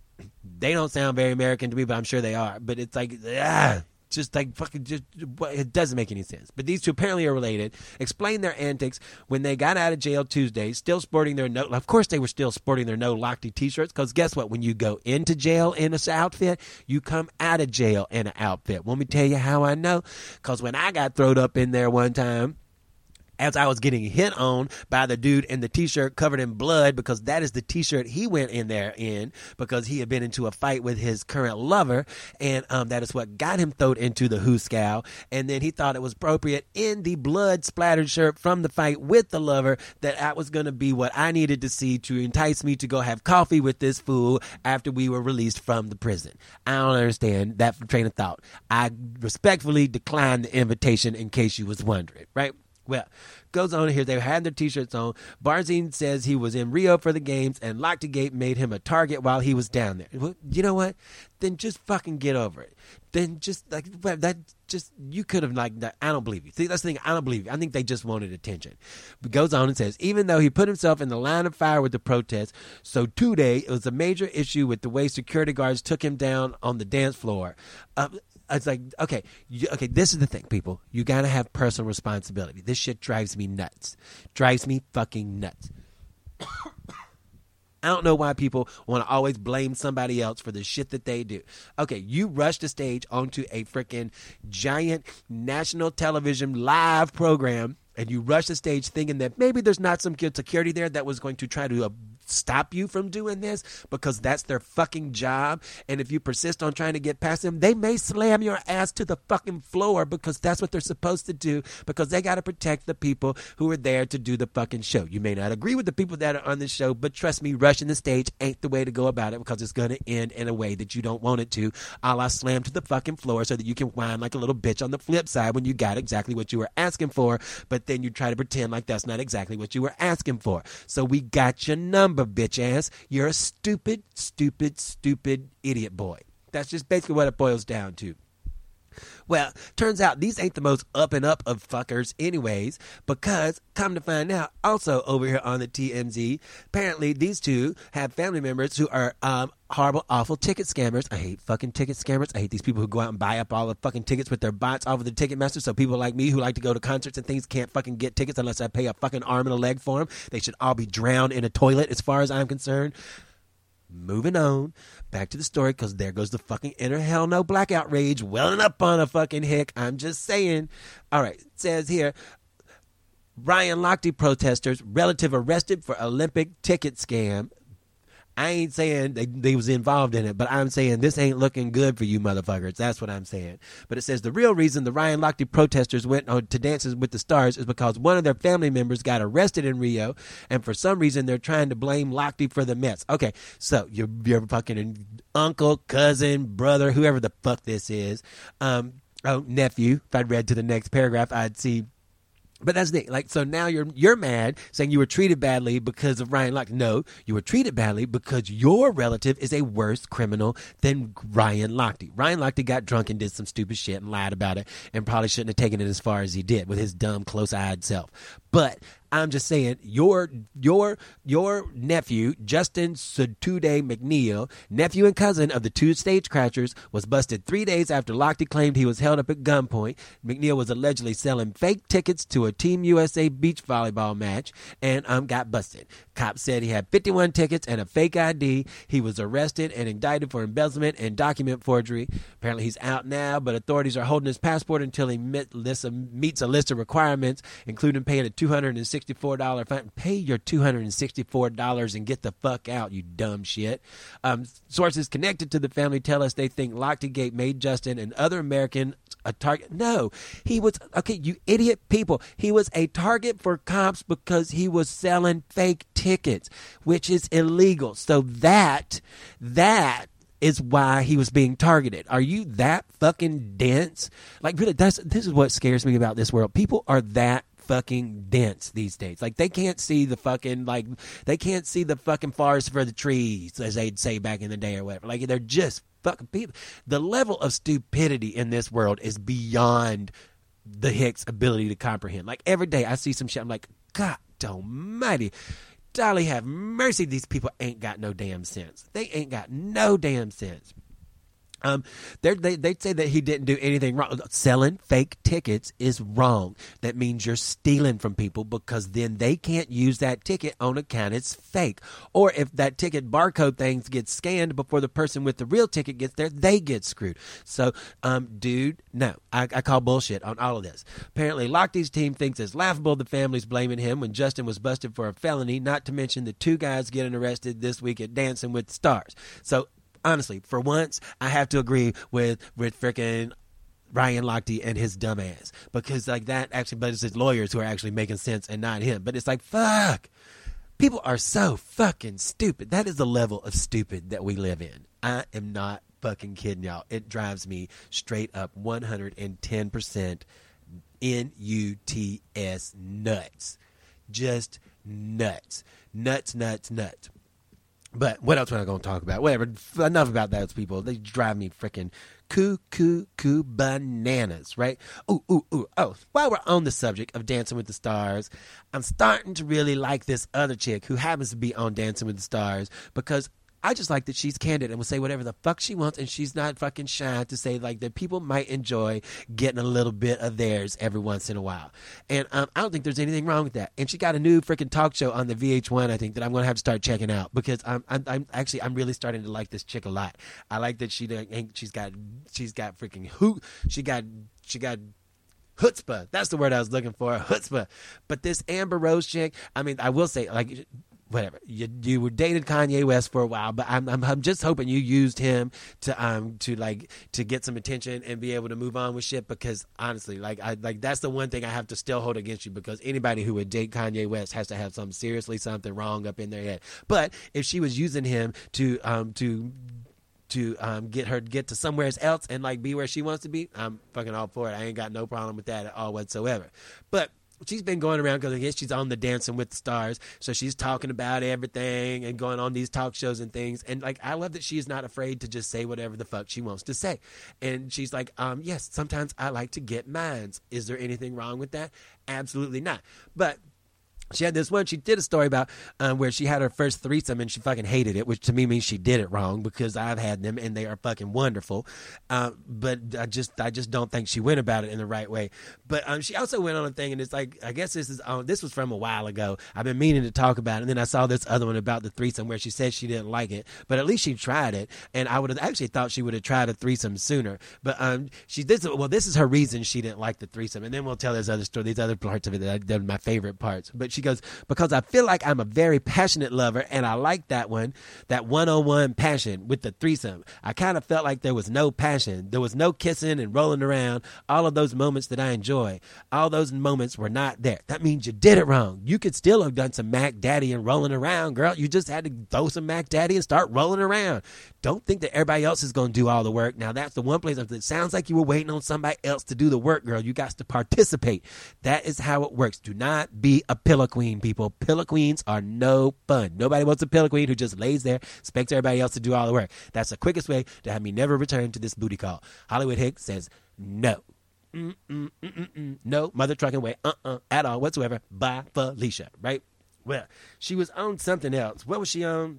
They don't sound very American to me, but I'm sure they are. But it's like, ah, just like fucking, just it doesn't make any sense. But these two apparently are related. Explain their antics when they got out of jail Tuesday, still sporting their no. Of course, they were still sporting their No Lochte T-shirts. Because guess what? When you go into jail in this outfit, you come out of jail in an outfit. Let me tell you how I know. Because when I got thrown up in there one time, as I was getting hit on by the dude in the T-shirt covered in blood, because that is the T-shirt he went in there in because he had been into a fight with his current lover, and um, that is what got him thrown into the hooscow. And then he thought it was appropriate in the blood-splattered shirt from the fight with the lover that that was going to be what I needed to see to entice me to go have coffee with this fool after we were released from the prison. I don't understand that train of thought. I respectfully declined the invitation in case you was wondering, right? Well, goes on here. They had their T-shirts on. Barzine says he was in Rio for the games, and Lochtegate made him a target while he was down there. Well, you know what? Then just fucking get over it. Then just like that. Just you could have like that. I don't believe you. See, that's the thing. I don't believe you. I think they just wanted attention. But goes on and says, even though he put himself in the line of fire with the protests, so today it was a major issue with the way security guards took him down on the dance floor. Uh, It's like, okay, you, okay, this is the thing, people. You got to have personal responsibility. This shit drives me nuts. Drives me fucking nuts. I don't know why people want to always blame somebody else for the shit that they do. Okay, you rushed the stage onto a freaking giant national television live program, and you rushed the stage thinking that maybe there's not some good security there that was going to try to uh, stop you from doing this because that's their fucking job. And if you persist on trying to get past them, they may slam your ass to the fucking floor because that's what they're supposed to do, because they got to protect the people who are there to do the fucking show. You may not agree with the people that are on the show, but trust me, rushing the stage ain't the way to go about it, because it's going to end in a way that you don't want it to, a la slam to the fucking floor so that you can whine like a little bitch on the flip side when you got exactly what you were asking for, but then you try to pretend like that's not exactly what you were asking for. So we got your number, bitch ass. You're a stupid, stupid, stupid idiot boy. That's just basically what it boils down to. Well, turns out these ain't the most up and up of fuckers anyways, because come to find out, also over here on the T M Z, apparently these two have family members who are um, horrible, awful ticket scammers. I hate fucking ticket scammers. I hate these people who go out and buy up all the fucking tickets with their bots off of the Ticketmaster. So people like me who like to go to concerts and things can't fucking get tickets unless I pay a fucking arm and a leg for them. They should all be drowned in a toilet as far as I'm concerned. Moving on, back to the story, because there goes the fucking inner hell no blackout rage welling up on a fucking hick. I'm just saying. All right, it says here, Ryan Lochte protesters, relative arrested for Olympic ticket scam. I ain't saying they, they was involved in it, but I'm saying this ain't looking good for you motherfuckers. That's what I'm saying. But it says the real reason the Ryan Lochte protesters went on to Dances with the Stars is because one of their family members got arrested in Rio, and for some reason they're trying to blame Lochte for the mess. Okay, so your your fucking uncle, cousin, brother, whoever the fuck this is, um, oh, nephew. If I'd read to the next paragraph, I'd see. But that's the thing. Like, so now you're you're mad, saying you were treated badly because of Ryan Lochte. No, you were treated badly because your relative is a worse criminal than Ryan Lochte. Ryan Lochte got drunk and did some stupid shit and lied about it, and probably shouldn't have taken it as far as he did with his dumb, close-eyed self. But I'm just saying, your your your nephew, Justin Sotude McNeil, nephew and cousin of the two stage crashers, was busted three days after Lochte claimed he was held up at gunpoint. McNeil was allegedly selling fake tickets to a Team U S A beach volleyball match and um got busted. Cops said he had fifty-one tickets and a fake I D. He was arrested and indicted for embezzlement and document forgery. Apparently he's out now, but authorities are holding his passport until he met, list of, meets a list of requirements, including paying a two hundred sixty-four dollars fine. Pay your two hundred sixty-four dollars and get the fuck out, you dumb shit. Um, sources connected to the family tell us they think Lochte made Justin and other Americans a target. No, he was, okay, you idiot people. He was a target for cops because he was selling fake tickets, which is illegal. So that, that is why he was being targeted. Are you that fucking dense? Like, really, that's, this is what scares me about this world. People are that fucking dense these days. Like, they can't see the fucking, like, they can't see the fucking forest for the trees, as they'd say back in the day or whatever. Like, they're just fucking people. The level of stupidity in this world is beyond the Hicks' ability to comprehend. Like, every day I see some shit, I'm like, God almighty, Dolly have mercy, these people ain't got no damn sense. They ain't got no damn sense. Um, they they'd say that he didn't do anything wrong. Selling fake tickets is wrong. That means you're stealing from people, because then they can't use that ticket on account it's fake. Or if that ticket barcode things gets scanned before the person with the real ticket gets there, they get screwed. So, um, dude, no, I, I call bullshit on all of this. Apparently, Lochte's team thinks it's laughable the family's blaming him when Justin was busted for a felony, not to mention the two guys getting arrested this week at Dancing with the Stars. So, honestly, for once, I have to agree with with freaking Ryan Lochte and his dumb ass, because like that actually, but it's his lawyers who are actually making sense and not him. But it's like, fuck, people are so fucking stupid. That is the level of stupid that we live in. I am not fucking kidding y'all. It drives me straight up one hundred ten percent N U T S nuts. Just nuts. Nuts, nuts, nuts. But what else am I going to talk about? Whatever. Enough about those people. They drive me freaking cuckoo, cuckoo bananas, right? Ooh, ooh, ooh. Oh, while we're on the subject of Dancing with the Stars, I'm starting to really like this other chick who happens to be on Dancing with the Stars, because I just like that she's candid and will say whatever the fuck she wants, and she's not fucking shy to say like that people might enjoy getting a little bit of theirs every once in a while. And um, I don't think there's anything wrong with that. And she got a new freaking talk show on the V H one, I think, that I'm going to have to start checking out, because I'm, I'm, I'm actually, I'm really starting to like this chick a lot. I like that she, she's got, she's got freaking who, she got, she got, chutzpah. That's the word I was looking for, chutzpah. But this Amber Rose chick, I mean, I will say, like, whatever. You you were dated Kanye West for a while, but I'm I'm, I'm just hoping you used him to um to like to get some attention and be able to move on with shit. Because honestly, like I like that's the one thing I have to still hold against you, because anybody who would date Kanye West has to have some seriously something wrong up in their head. But if she was using him to um to to um, get her get to somewhere else and like be where she wants to be, I'm fucking all for it. I ain't got no problem with that at all whatsoever. But she's been going around because I guess she's on the Dancing with the Stars, so she's talking about everything and going on these talk shows and things. And like, I love that she's not afraid to just say whatever the fuck she wants to say. And she's like, um, yes, sometimes I like to get mines. Is there anything wrong with that? Absolutely not. But she had this one, she did a story about um, where she had her first threesome and she fucking hated it, which to me means she did it wrong, because I've had them and they are fucking wonderful. Uh, but I just I just don't think she went about it in the right way. But um, she also went on a thing, and it's like, I guess this is um, this was from a while ago. I've been meaning to talk about it, and then I saw this other one about the threesome where she said she didn't like it, but at least she tried it. And I would have actually thought she would have tried a threesome sooner. But um, she this well, this is her reason she didn't like the threesome, and then we'll tell this other story, these other parts of it that, I, that are my favorite parts. But she goes, because I feel like I'm a very passionate lover, and I like that one, that one-on-one passion with the threesome. I kind of felt like there was no passion. There was no kissing and rolling around, all of those moments that I enjoy. All those moments were not there. That means you did it wrong. You could still have done some Mac Daddy and rolling around, girl. You just had to throw some Mac Daddy and start rolling around. Don't think that everybody else is going to do all the work. Now, that's the one place that sounds like you were waiting on somebody else to do the work, girl. You got to participate. That is how it works. Do not be a pillow queen, people. Pillow queens are no fun. Nobody wants a pillow queen who just lays there, expects everybody else to do all the work. That's the quickest way to have me never return to this booty call. Hollywood Hicks says no. Mm, mm, mm, mm, mm. No, mother trucking way, uh-uh, at all whatsoever. Bye, Felicia, right? Well, she was on something else. What was she on?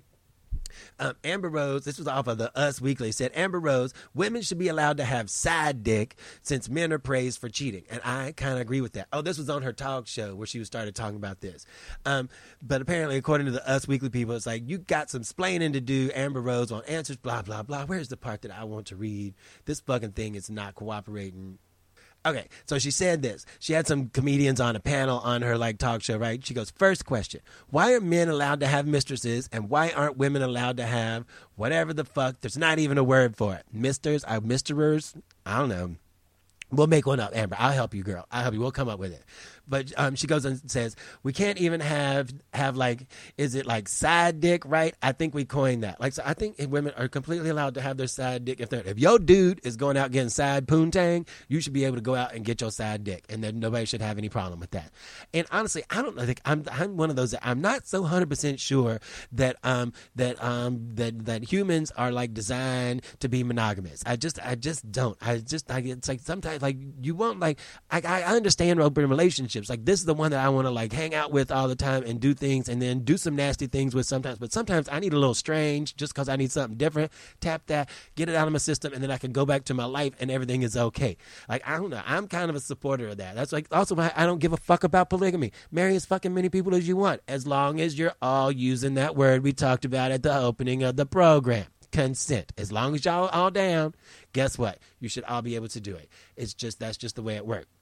Um, Amber Rose, this was off of the Us Weekly, said, Amber Rose, women should be allowed to have side dick since men are praised for cheating. And I kind of agree with that. Oh, this was on her talk show where she started talking about this. Um, but apparently, according to the Us Weekly people, it's like, you got some splaining to do, Amber Rose, on answers, blah, blah, blah. Where's the part that I want to read? This fucking thing is not cooperating. Okay, so she said this. She had some comedians on a panel on her like talk show, right? She goes, first question, why are men allowed to have mistresses and why aren't women allowed to have whatever the fuck? There's not even a word for it. Misters, are misterers? I don't know. We'll make one up, Amber. I'll help you, girl. I'll help you. We'll come up with it. But um, she goes and says, we can't even have, have like, is it like side dick, right? I think we coined that. Like, so I think women are completely allowed to have their side dick. If they're, if your dude is going out getting side poontang, you should be able to go out and get your side dick. And then nobody should have any problem with that. And honestly, I don't know. Think I'm, I'm one of those that I'm not so one hundred percent sure that, um, that, um, that, that humans are like designed to be monogamous. I just, I just don't. I just, I, it's like sometimes like you want like, I, I understand open relationships. Like this is the one that I want to like hang out with all the time and do things and then do some nasty things with sometimes. But sometimes I need a little strange just because I need something different. Tap that, get it out of my system, and then I can go back to my life and everything is okay. Like, I don't know. I'm kind of a supporter of that. That's like also why I don't give a fuck about polygamy. Marry as fucking many people as you want, as long as you're all using that word we talked about at the opening of the program. Consent. As long as y'all all down, guess what? You should all be able to do it. It's just, that's just the way it works.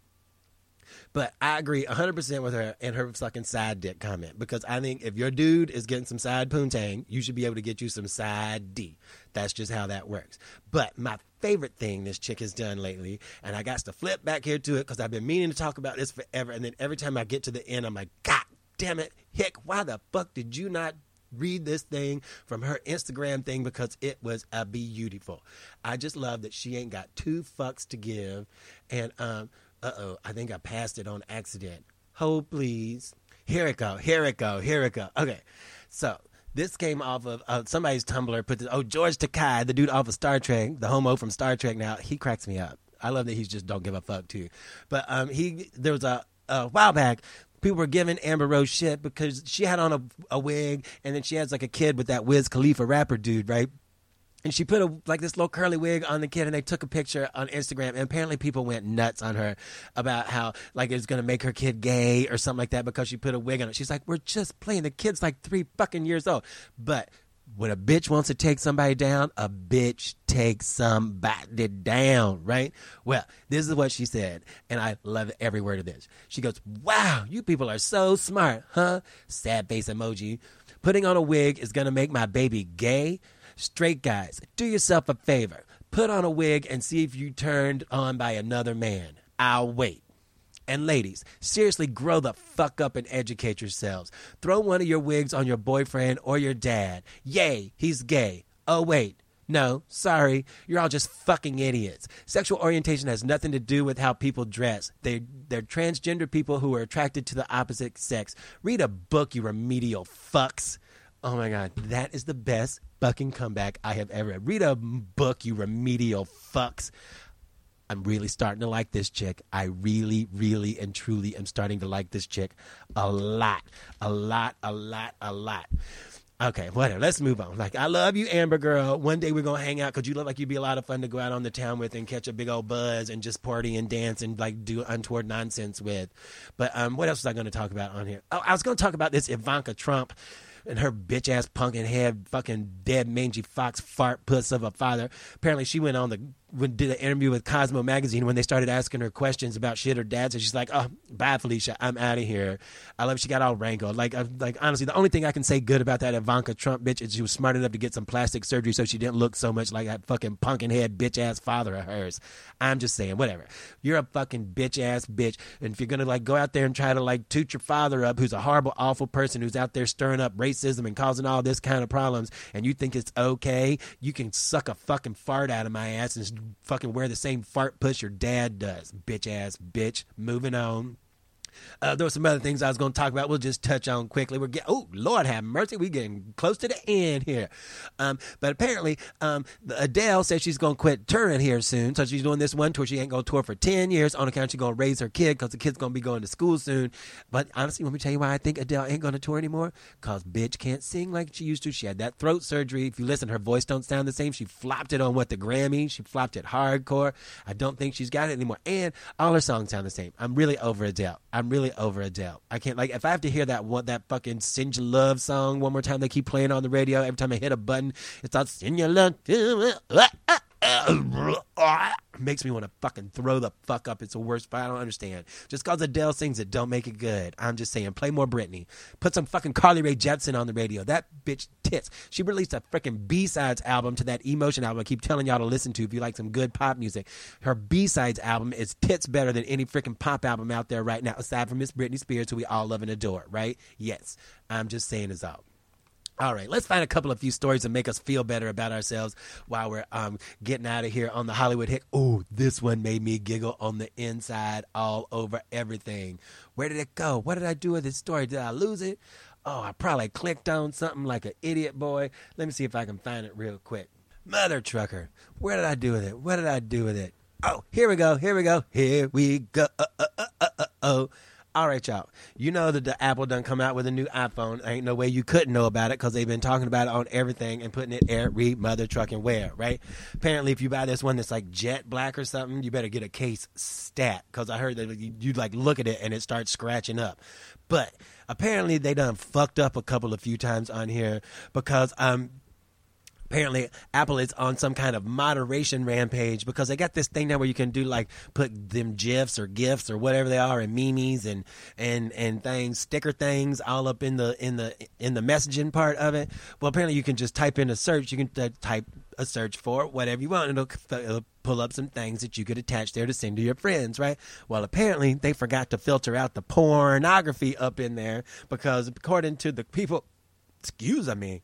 But I agree one hundred percent with her and her fucking side dick comment, because I think if your dude is getting some side poontang, you should be able to get you some side D. That's just how that works. But my favorite thing this chick has done lately, and I got to flip back here to it because I've been meaning to talk about this forever, and then every time I get to the end, I'm like, God damn it, Hick, why the fuck did you not read this thing from her Instagram thing, because it was a beautiful. I just love that she ain't got two fucks to give, and um uh-oh, I think I passed it on accident. Hold, please. Here it go, here it go, here it go. Okay, so this came off of uh, somebody's Tumblr. Put this, oh, George Takei, the dude off of Star Trek, the homo from Star Trek. Now, he cracks me up. I love that he's just don't give a fuck, too. But um, he there was a, a while back, people were giving Amber Rose shit because she had on a, a wig, and then she has like a kid with that Wiz Khalifa rapper dude, right? And she put a, like this little curly wig on the kid, and they took a picture on Instagram, and apparently people went nuts on her about how like it's going to make her kid gay or something like that because she put a wig on it. She's like, we're just playing. The kid's like three fucking years old. But when a bitch wants to take somebody down, a bitch takes somebody down, right? Well, this is what she said, and I love every word of this. She goes, wow, you people are so smart, huh? Sad face emoji. Putting on a wig is going to make my baby gay? Straight guys, do yourself a favor. Put on a wig and see if you turned on by another man. I'll wait. And ladies, seriously grow the fuck up and educate yourselves. Throw one of your wigs on your boyfriend or your dad. Yay, he's gay. Oh, wait. No, sorry. You're all just fucking idiots. Sexual orientation has nothing to do with how people dress. They, they're transgender people who are attracted to the opposite sex. Read a book, you remedial fucks. Oh, my God. That is the best fucking comeback I have ever read. Read a book, you remedial fucks. I'm really starting to like this chick. I really, really, and truly am starting to like this chick a lot, a lot, a lot, a lot. Okay, whatever. Let's move on. Like, I love you, Amber Girl. One day we're going to hang out because you look like you'd be a lot of fun to go out on the town with and catch a big old buzz and just party and dance and, like, do untoward nonsense with. But um, what else was I going to talk about on here? Oh, I was going to talk about this Ivanka Trump and her bitch-ass punkin' head fucking dead mangy fox fart puss of a father. Apparently she went on the when did an interview with Cosmo magazine when they started asking her questions about shit her dad said. She's like, oh, bye, Felicia, I'm out of here. I love she got all rankled. Like, uh, like honestly, the only thing I can say good about that Ivanka Trump bitch is she was smart enough to get some plastic surgery so she didn't look so much like that fucking punkin' head bitch-ass father of hers. I'm just saying, whatever. You're a fucking bitch-ass bitch, and if you're gonna like go out there and try to like toot your father up, who's a horrible, awful person who's out there stirring up racism and causing all this kind of problems, and you think it's okay, you can suck a fucking fart out of my ass and fucking wear the same fart puss your dad does, bitch-ass bitch. Moving on. Uh, there were some other things I was going to talk about. We'll just touch on quickly. We're getting, oh, Lord have mercy. We're getting close to the end here. Um, but apparently, um, Adele says she's going to quit touring here soon. So she's doing this one tour. She ain't going to tour for ten years on account she's going to raise her kid because the kid's going to be going to school soon. But honestly, let me tell you why I think Adele ain't going to tour anymore. Because bitch can't sing like she used to. She had that throat surgery. If you listen, her voice don't sound the same. She flopped it on what the Grammy. She flopped it hardcore. I don't think she's got it anymore. And all her songs sound the same. I'm really over Adele. I'm really over Adele. I can't, like, if I have to hear that one, that fucking Send Your Love song one more time, they keep playing on the radio. Every time I hit a button, it's all Send Your Love. Makes me want to fucking throw the fuck up. It's the worst, but I don't understand. Just because Adele sings it, don't make it good. I'm just saying, play more Britney. Put some fucking Carly Rae Jepsen on the radio. That bitch tits. She released a freaking B-sides album to that Emotion album I keep telling y'all to listen to if you like some good pop music. Her B-sides album is tits better than any freaking pop album out there right now, aside from Miss Britney Spears, who we all love and adore, right? Yes. I'm just saying is all. All right, let's find a couple of few stories to make us feel better about ourselves while we're um, getting out of here on the Hollywood Hick. Oh, this one made me giggle on the inside all over everything. Where did it go? What did I do with this story? Did I lose it? Oh, I probably clicked on something like an idiot boy. Let me see if I can find it real quick. Mother trucker. Where did I do with it? What did I do with it? Oh, here we go. Here we go. Here we go. Uh, uh, uh, uh, uh, oh. All right, y'all. You know that the Apple done come out with a new iPhone. Ain't no way you couldn't know about it because they've been talking about it on everything and putting it every mother trucking where, right? Apparently, if you buy this one that's like jet black or something, you better get a case stat because I heard that you, you like look at it and it starts scratching up. But apparently, they done fucked up a couple of few times on here because um. Apparently, Apple is on some kind of moderation rampage because they got this thing now where you can do like put them GIFs or GIFs or whatever they are and memes and and and things, sticker things all up in the in the in the messaging part of it. Well, apparently you can just type in a search. You can uh, type a search for whatever you want, and it'll, it'll pull up some things that you could attach there to send to your friends, right? Well, apparently they forgot to filter out the pornography up in there because according to the people, excuse me.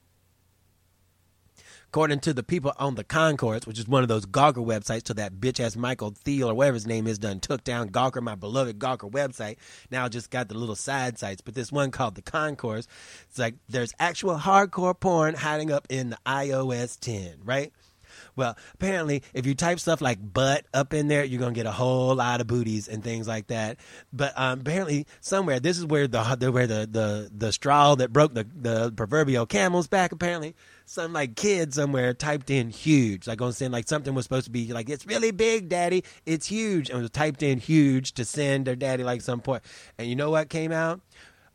According to the people on the Concourse, which is one of those Gawker websites, to that bitch-ass Michael Thiel or whatever his name is done took down Gawker, my beloved Gawker website. Now just got the little side sites. But this one called the Concourse, it's like there's actual hardcore porn hiding up in the i O S ten, right? Well, apparently, if you type stuff like butt up in there, you're going to get a whole lot of booties and things like that. But um, apparently, somewhere, this is where the where the, the, the straw that broke the, the proverbial camel's back, apparently. Some like kid somewhere typed in huge. Like on saying like something was supposed to be like, it's really big, daddy. It's huge. And it was typed in huge to send their daddy like some point. And you know what came out?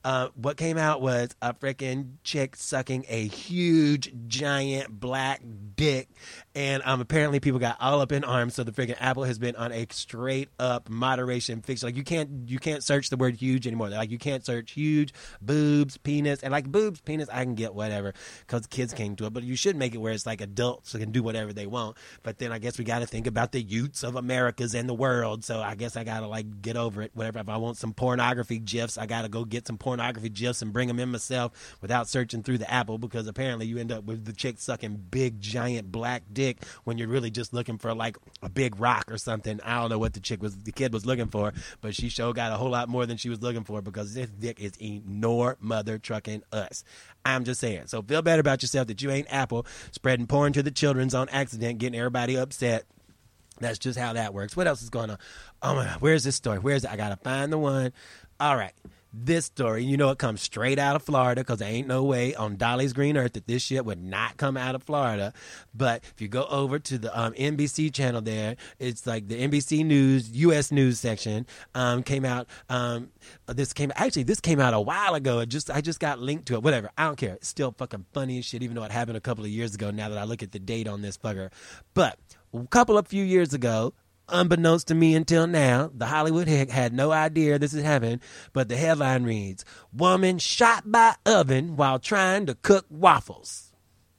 Uh, what came out was a freaking chick sucking a huge, giant black dick. And um, apparently people got all up in arms. So the freaking Apple has been on a straight up moderation fix. Like you can't you can't search the word huge anymore. Like you can't search huge, boobs, penis. And like boobs, penis, I can get whatever because kids came to it. But you should make it where it's like adults can do whatever they want. But then I guess we got to think about the youths of Americas and the world. So I guess I got to like get over it. Whatever. If I want some pornography gifs, I got to go get some pornography gifs and bring them in myself without searching through the Apple, because apparently you end up with the chick sucking big, giant black dick when you're really just looking for like a big rock or something. I don't know what the chick was, the kid was looking for, but she sure got a whole lot more than she was looking for, because this dick is ignore mother trucking us. I'm just saying. So feel better about yourself that you ain't Apple spreading porn to the children's on accident, getting everybody upset. That's just how that works. What else is going on? Oh my God, where's this story? Where's it? I gotta find the one. All right. This story, you know, it comes straight out of Florida, because there ain't no way on Dolly's green earth that this shit would not come out of Florida. But if you go over to the um, N B C channel there, it's like the N B C News, U S News section um, came out. Um, this came actually, this came out a while ago. It just I just got linked to it. Whatever. I don't care. It's still fucking funny as shit, even though it happened a couple of years ago now that I look at the date on this fucker. But a couple of few years ago, unbeknownst to me until now, the Hollywood Hick had no idea this is happening, but the headline reads, "Woman shot by oven while trying to cook waffles."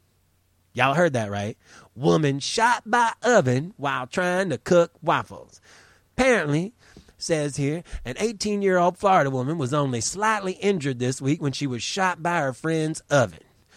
Y'all heard that right? Woman shot by oven while trying to cook waffles. Apparently, says here, an eighteen-year-old Florida woman was only slightly injured this week when she was shot by her friend's oven.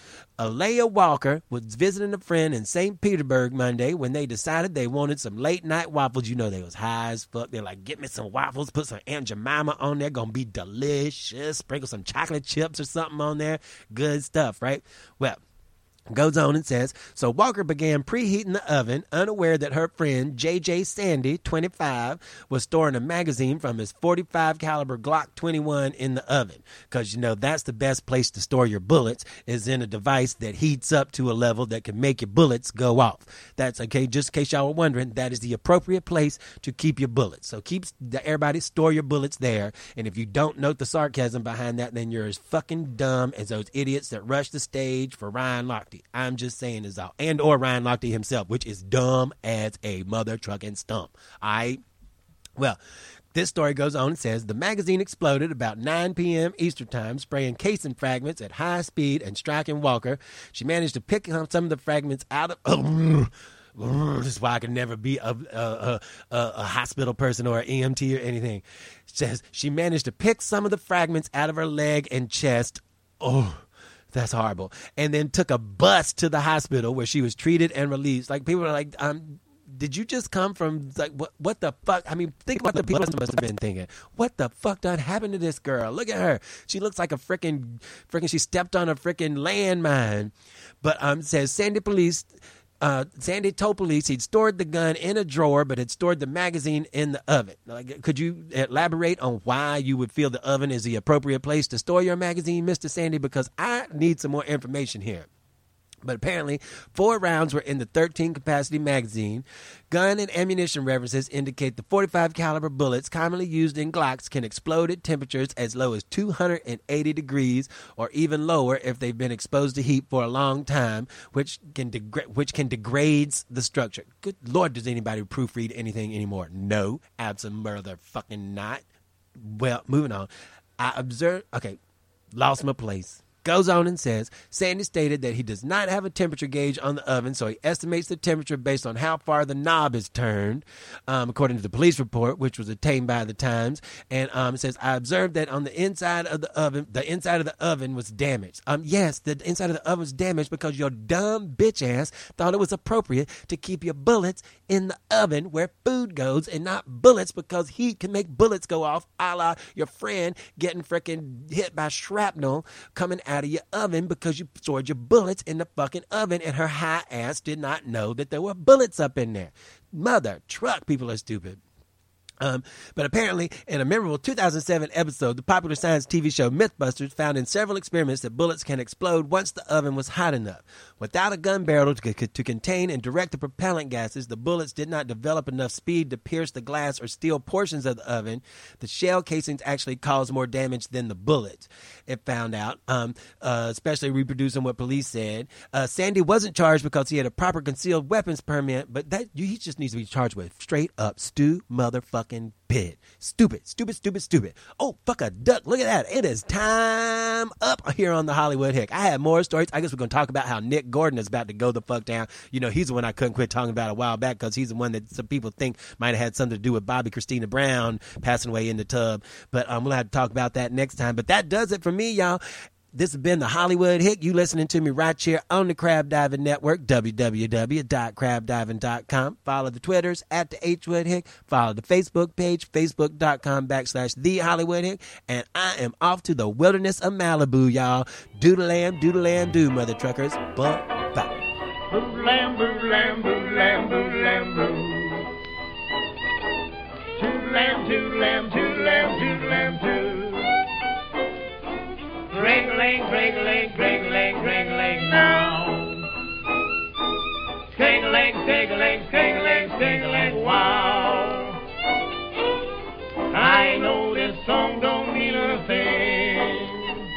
Alea Walker was visiting a friend in Saint Petersburg Monday when they decided they wanted some late-night waffles. You know, they was high as fuck. They're like, get me some waffles, put some Aunt Jemima on there, gonna be delicious. Sprinkle some chocolate chips or something on there. Good stuff, right? Well, goes on and says, so Walker began preheating the oven, unaware that her friend J J Sandy, twenty-five, was storing a magazine from his forty-five caliber Glock twenty-one in the oven. Because, you know, that's the best place to store your bullets, is in a device that heats up to a level that can make your bullets go off. That's okay. Just in case y'all were wondering, that is the appropriate place to keep your bullets. So keep everybody store your bullets there. And if you don't note the sarcasm behind that, then you're as fucking dumb as those idiots that rush the stage for Ryan Lochte. I'm just saying is all. And or Ryan Lochte himself, which is dumb as a mother trucking stump. I, well, this story goes on and says, the magazine exploded about nine p.m. Eastern time, spraying casing fragments at high speed and striking Walker. She managed to pick up some of the fragments out of... Oh, this is why I can never be a, a, a, a, a hospital person or an E M T or anything. Says she managed to pick some of the fragments out of her leg and chest. Oh, that's horrible. And then took a bus to the hospital where she was treated and released. Like, people are like, um, did you just come from, like, what What the fuck? I mean, think about the people must have been thinking. What the fuck done happened to this girl? Look at her. She looks like a freaking, freaking, she stepped on a freaking landmine. But um, says Sandy police... Uh, Sandy told police he'd stored the gun in a drawer, but had stored the magazine in the oven. Like, could you elaborate on why you would feel the oven is the appropriate place to store your magazine, Mister Sandy? Because I need some more information here. But apparently, four rounds were in the thirteen capacity magazine. Gun and ammunition references indicate the forty-five caliber bullets commonly used in Glocks can explode at temperatures as low as two hundred eighty degrees, or even lower if they've been exposed to heat for a long time, which can degra- which can degrades the structure. Good Lord, does anybody proofread anything anymore? No, absolutely fucking not. Well, moving on. I observed. Okay, lost my place. Goes on and says, Sandy stated that he does not have a temperature gauge on the oven, so he estimates the temperature based on how far the knob is turned, um, according to the police report, which was obtained by the Times. And um, it says, I observed that on the inside of the oven, the inside of the oven was damaged. Um, yes, the inside of the oven was damaged because your dumb bitch ass thought it was appropriate to keep your bullets in the oven where food goes, and not bullets, because heat can make bullets go off, a la your friend getting freaking hit by shrapnel coming out of your oven because you stored your bullets in the fucking oven, and her high ass did not know that there were bullets up in there. Mother truck, people are stupid. Um, but apparently, in a memorable two thousand seven episode, the popular science T V show Mythbusters found in several experiments that bullets can explode once the oven was hot enough. Without a gun barrel to, to contain and direct the propellant gases, the bullets did not develop enough speed to pierce the glass or steel portions of the oven. The shell casings actually caused more damage than the bullets, it found out, um, uh, especially reproducing what police said. Uh, Sandy wasn't charged because he had a proper concealed weapons permit, but that he just needs to be charged with straight up Stu motherfucking Pitt. Stupid, stupid, stupid, stupid. Oh, fuck a duck. Look at that. It is time up here on the Hollywood Hick. I have more stories. I guess we're going to talk about how Nick Gordon is about to go the fuck down. You know, he's the one I couldn't quit talking about a while back because he's the one that some people think might have had something to do with Bobby Christina Brown passing away in the tub. But um, we'll have to talk about that next time. But that does it for me, y'all. This has been the Hollywood Hick. You listening to me right here on the Crab Diving Network, w w w dot crab diving dot com. Follow the Twitters at the H Wood Hick. Follow the Facebook page, facebook.com backslash the Hollywood Hick. And I am off to the wilderness of Malibu, y'all. Doodle-lam, doodle-lam, do, mother truckers. Bye-bye. Boo-lam, boo-lam, boo-lam, boo-lam, boo. Toodle-lam, toodle-lam, toodle-lam, toodle-lam, toodle. Gring-a-ling, gring-a-ling, gring-a-ling, gring-a-ling now. Skang-a-ling, skang-a-ling, skang-a-ling, skang-a-ling, wow. I know this song don't mean a thing.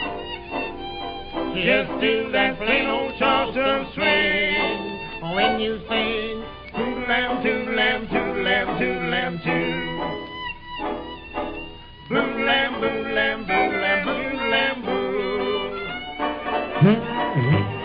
Just do that plain old Charleston swing when you sing. Toodle-lam, toodle-lam, toodle-lam, toodle-lam, too. Boo-lam, boo-lam, boo-lam, boo-lam, boo. Mm-hmm.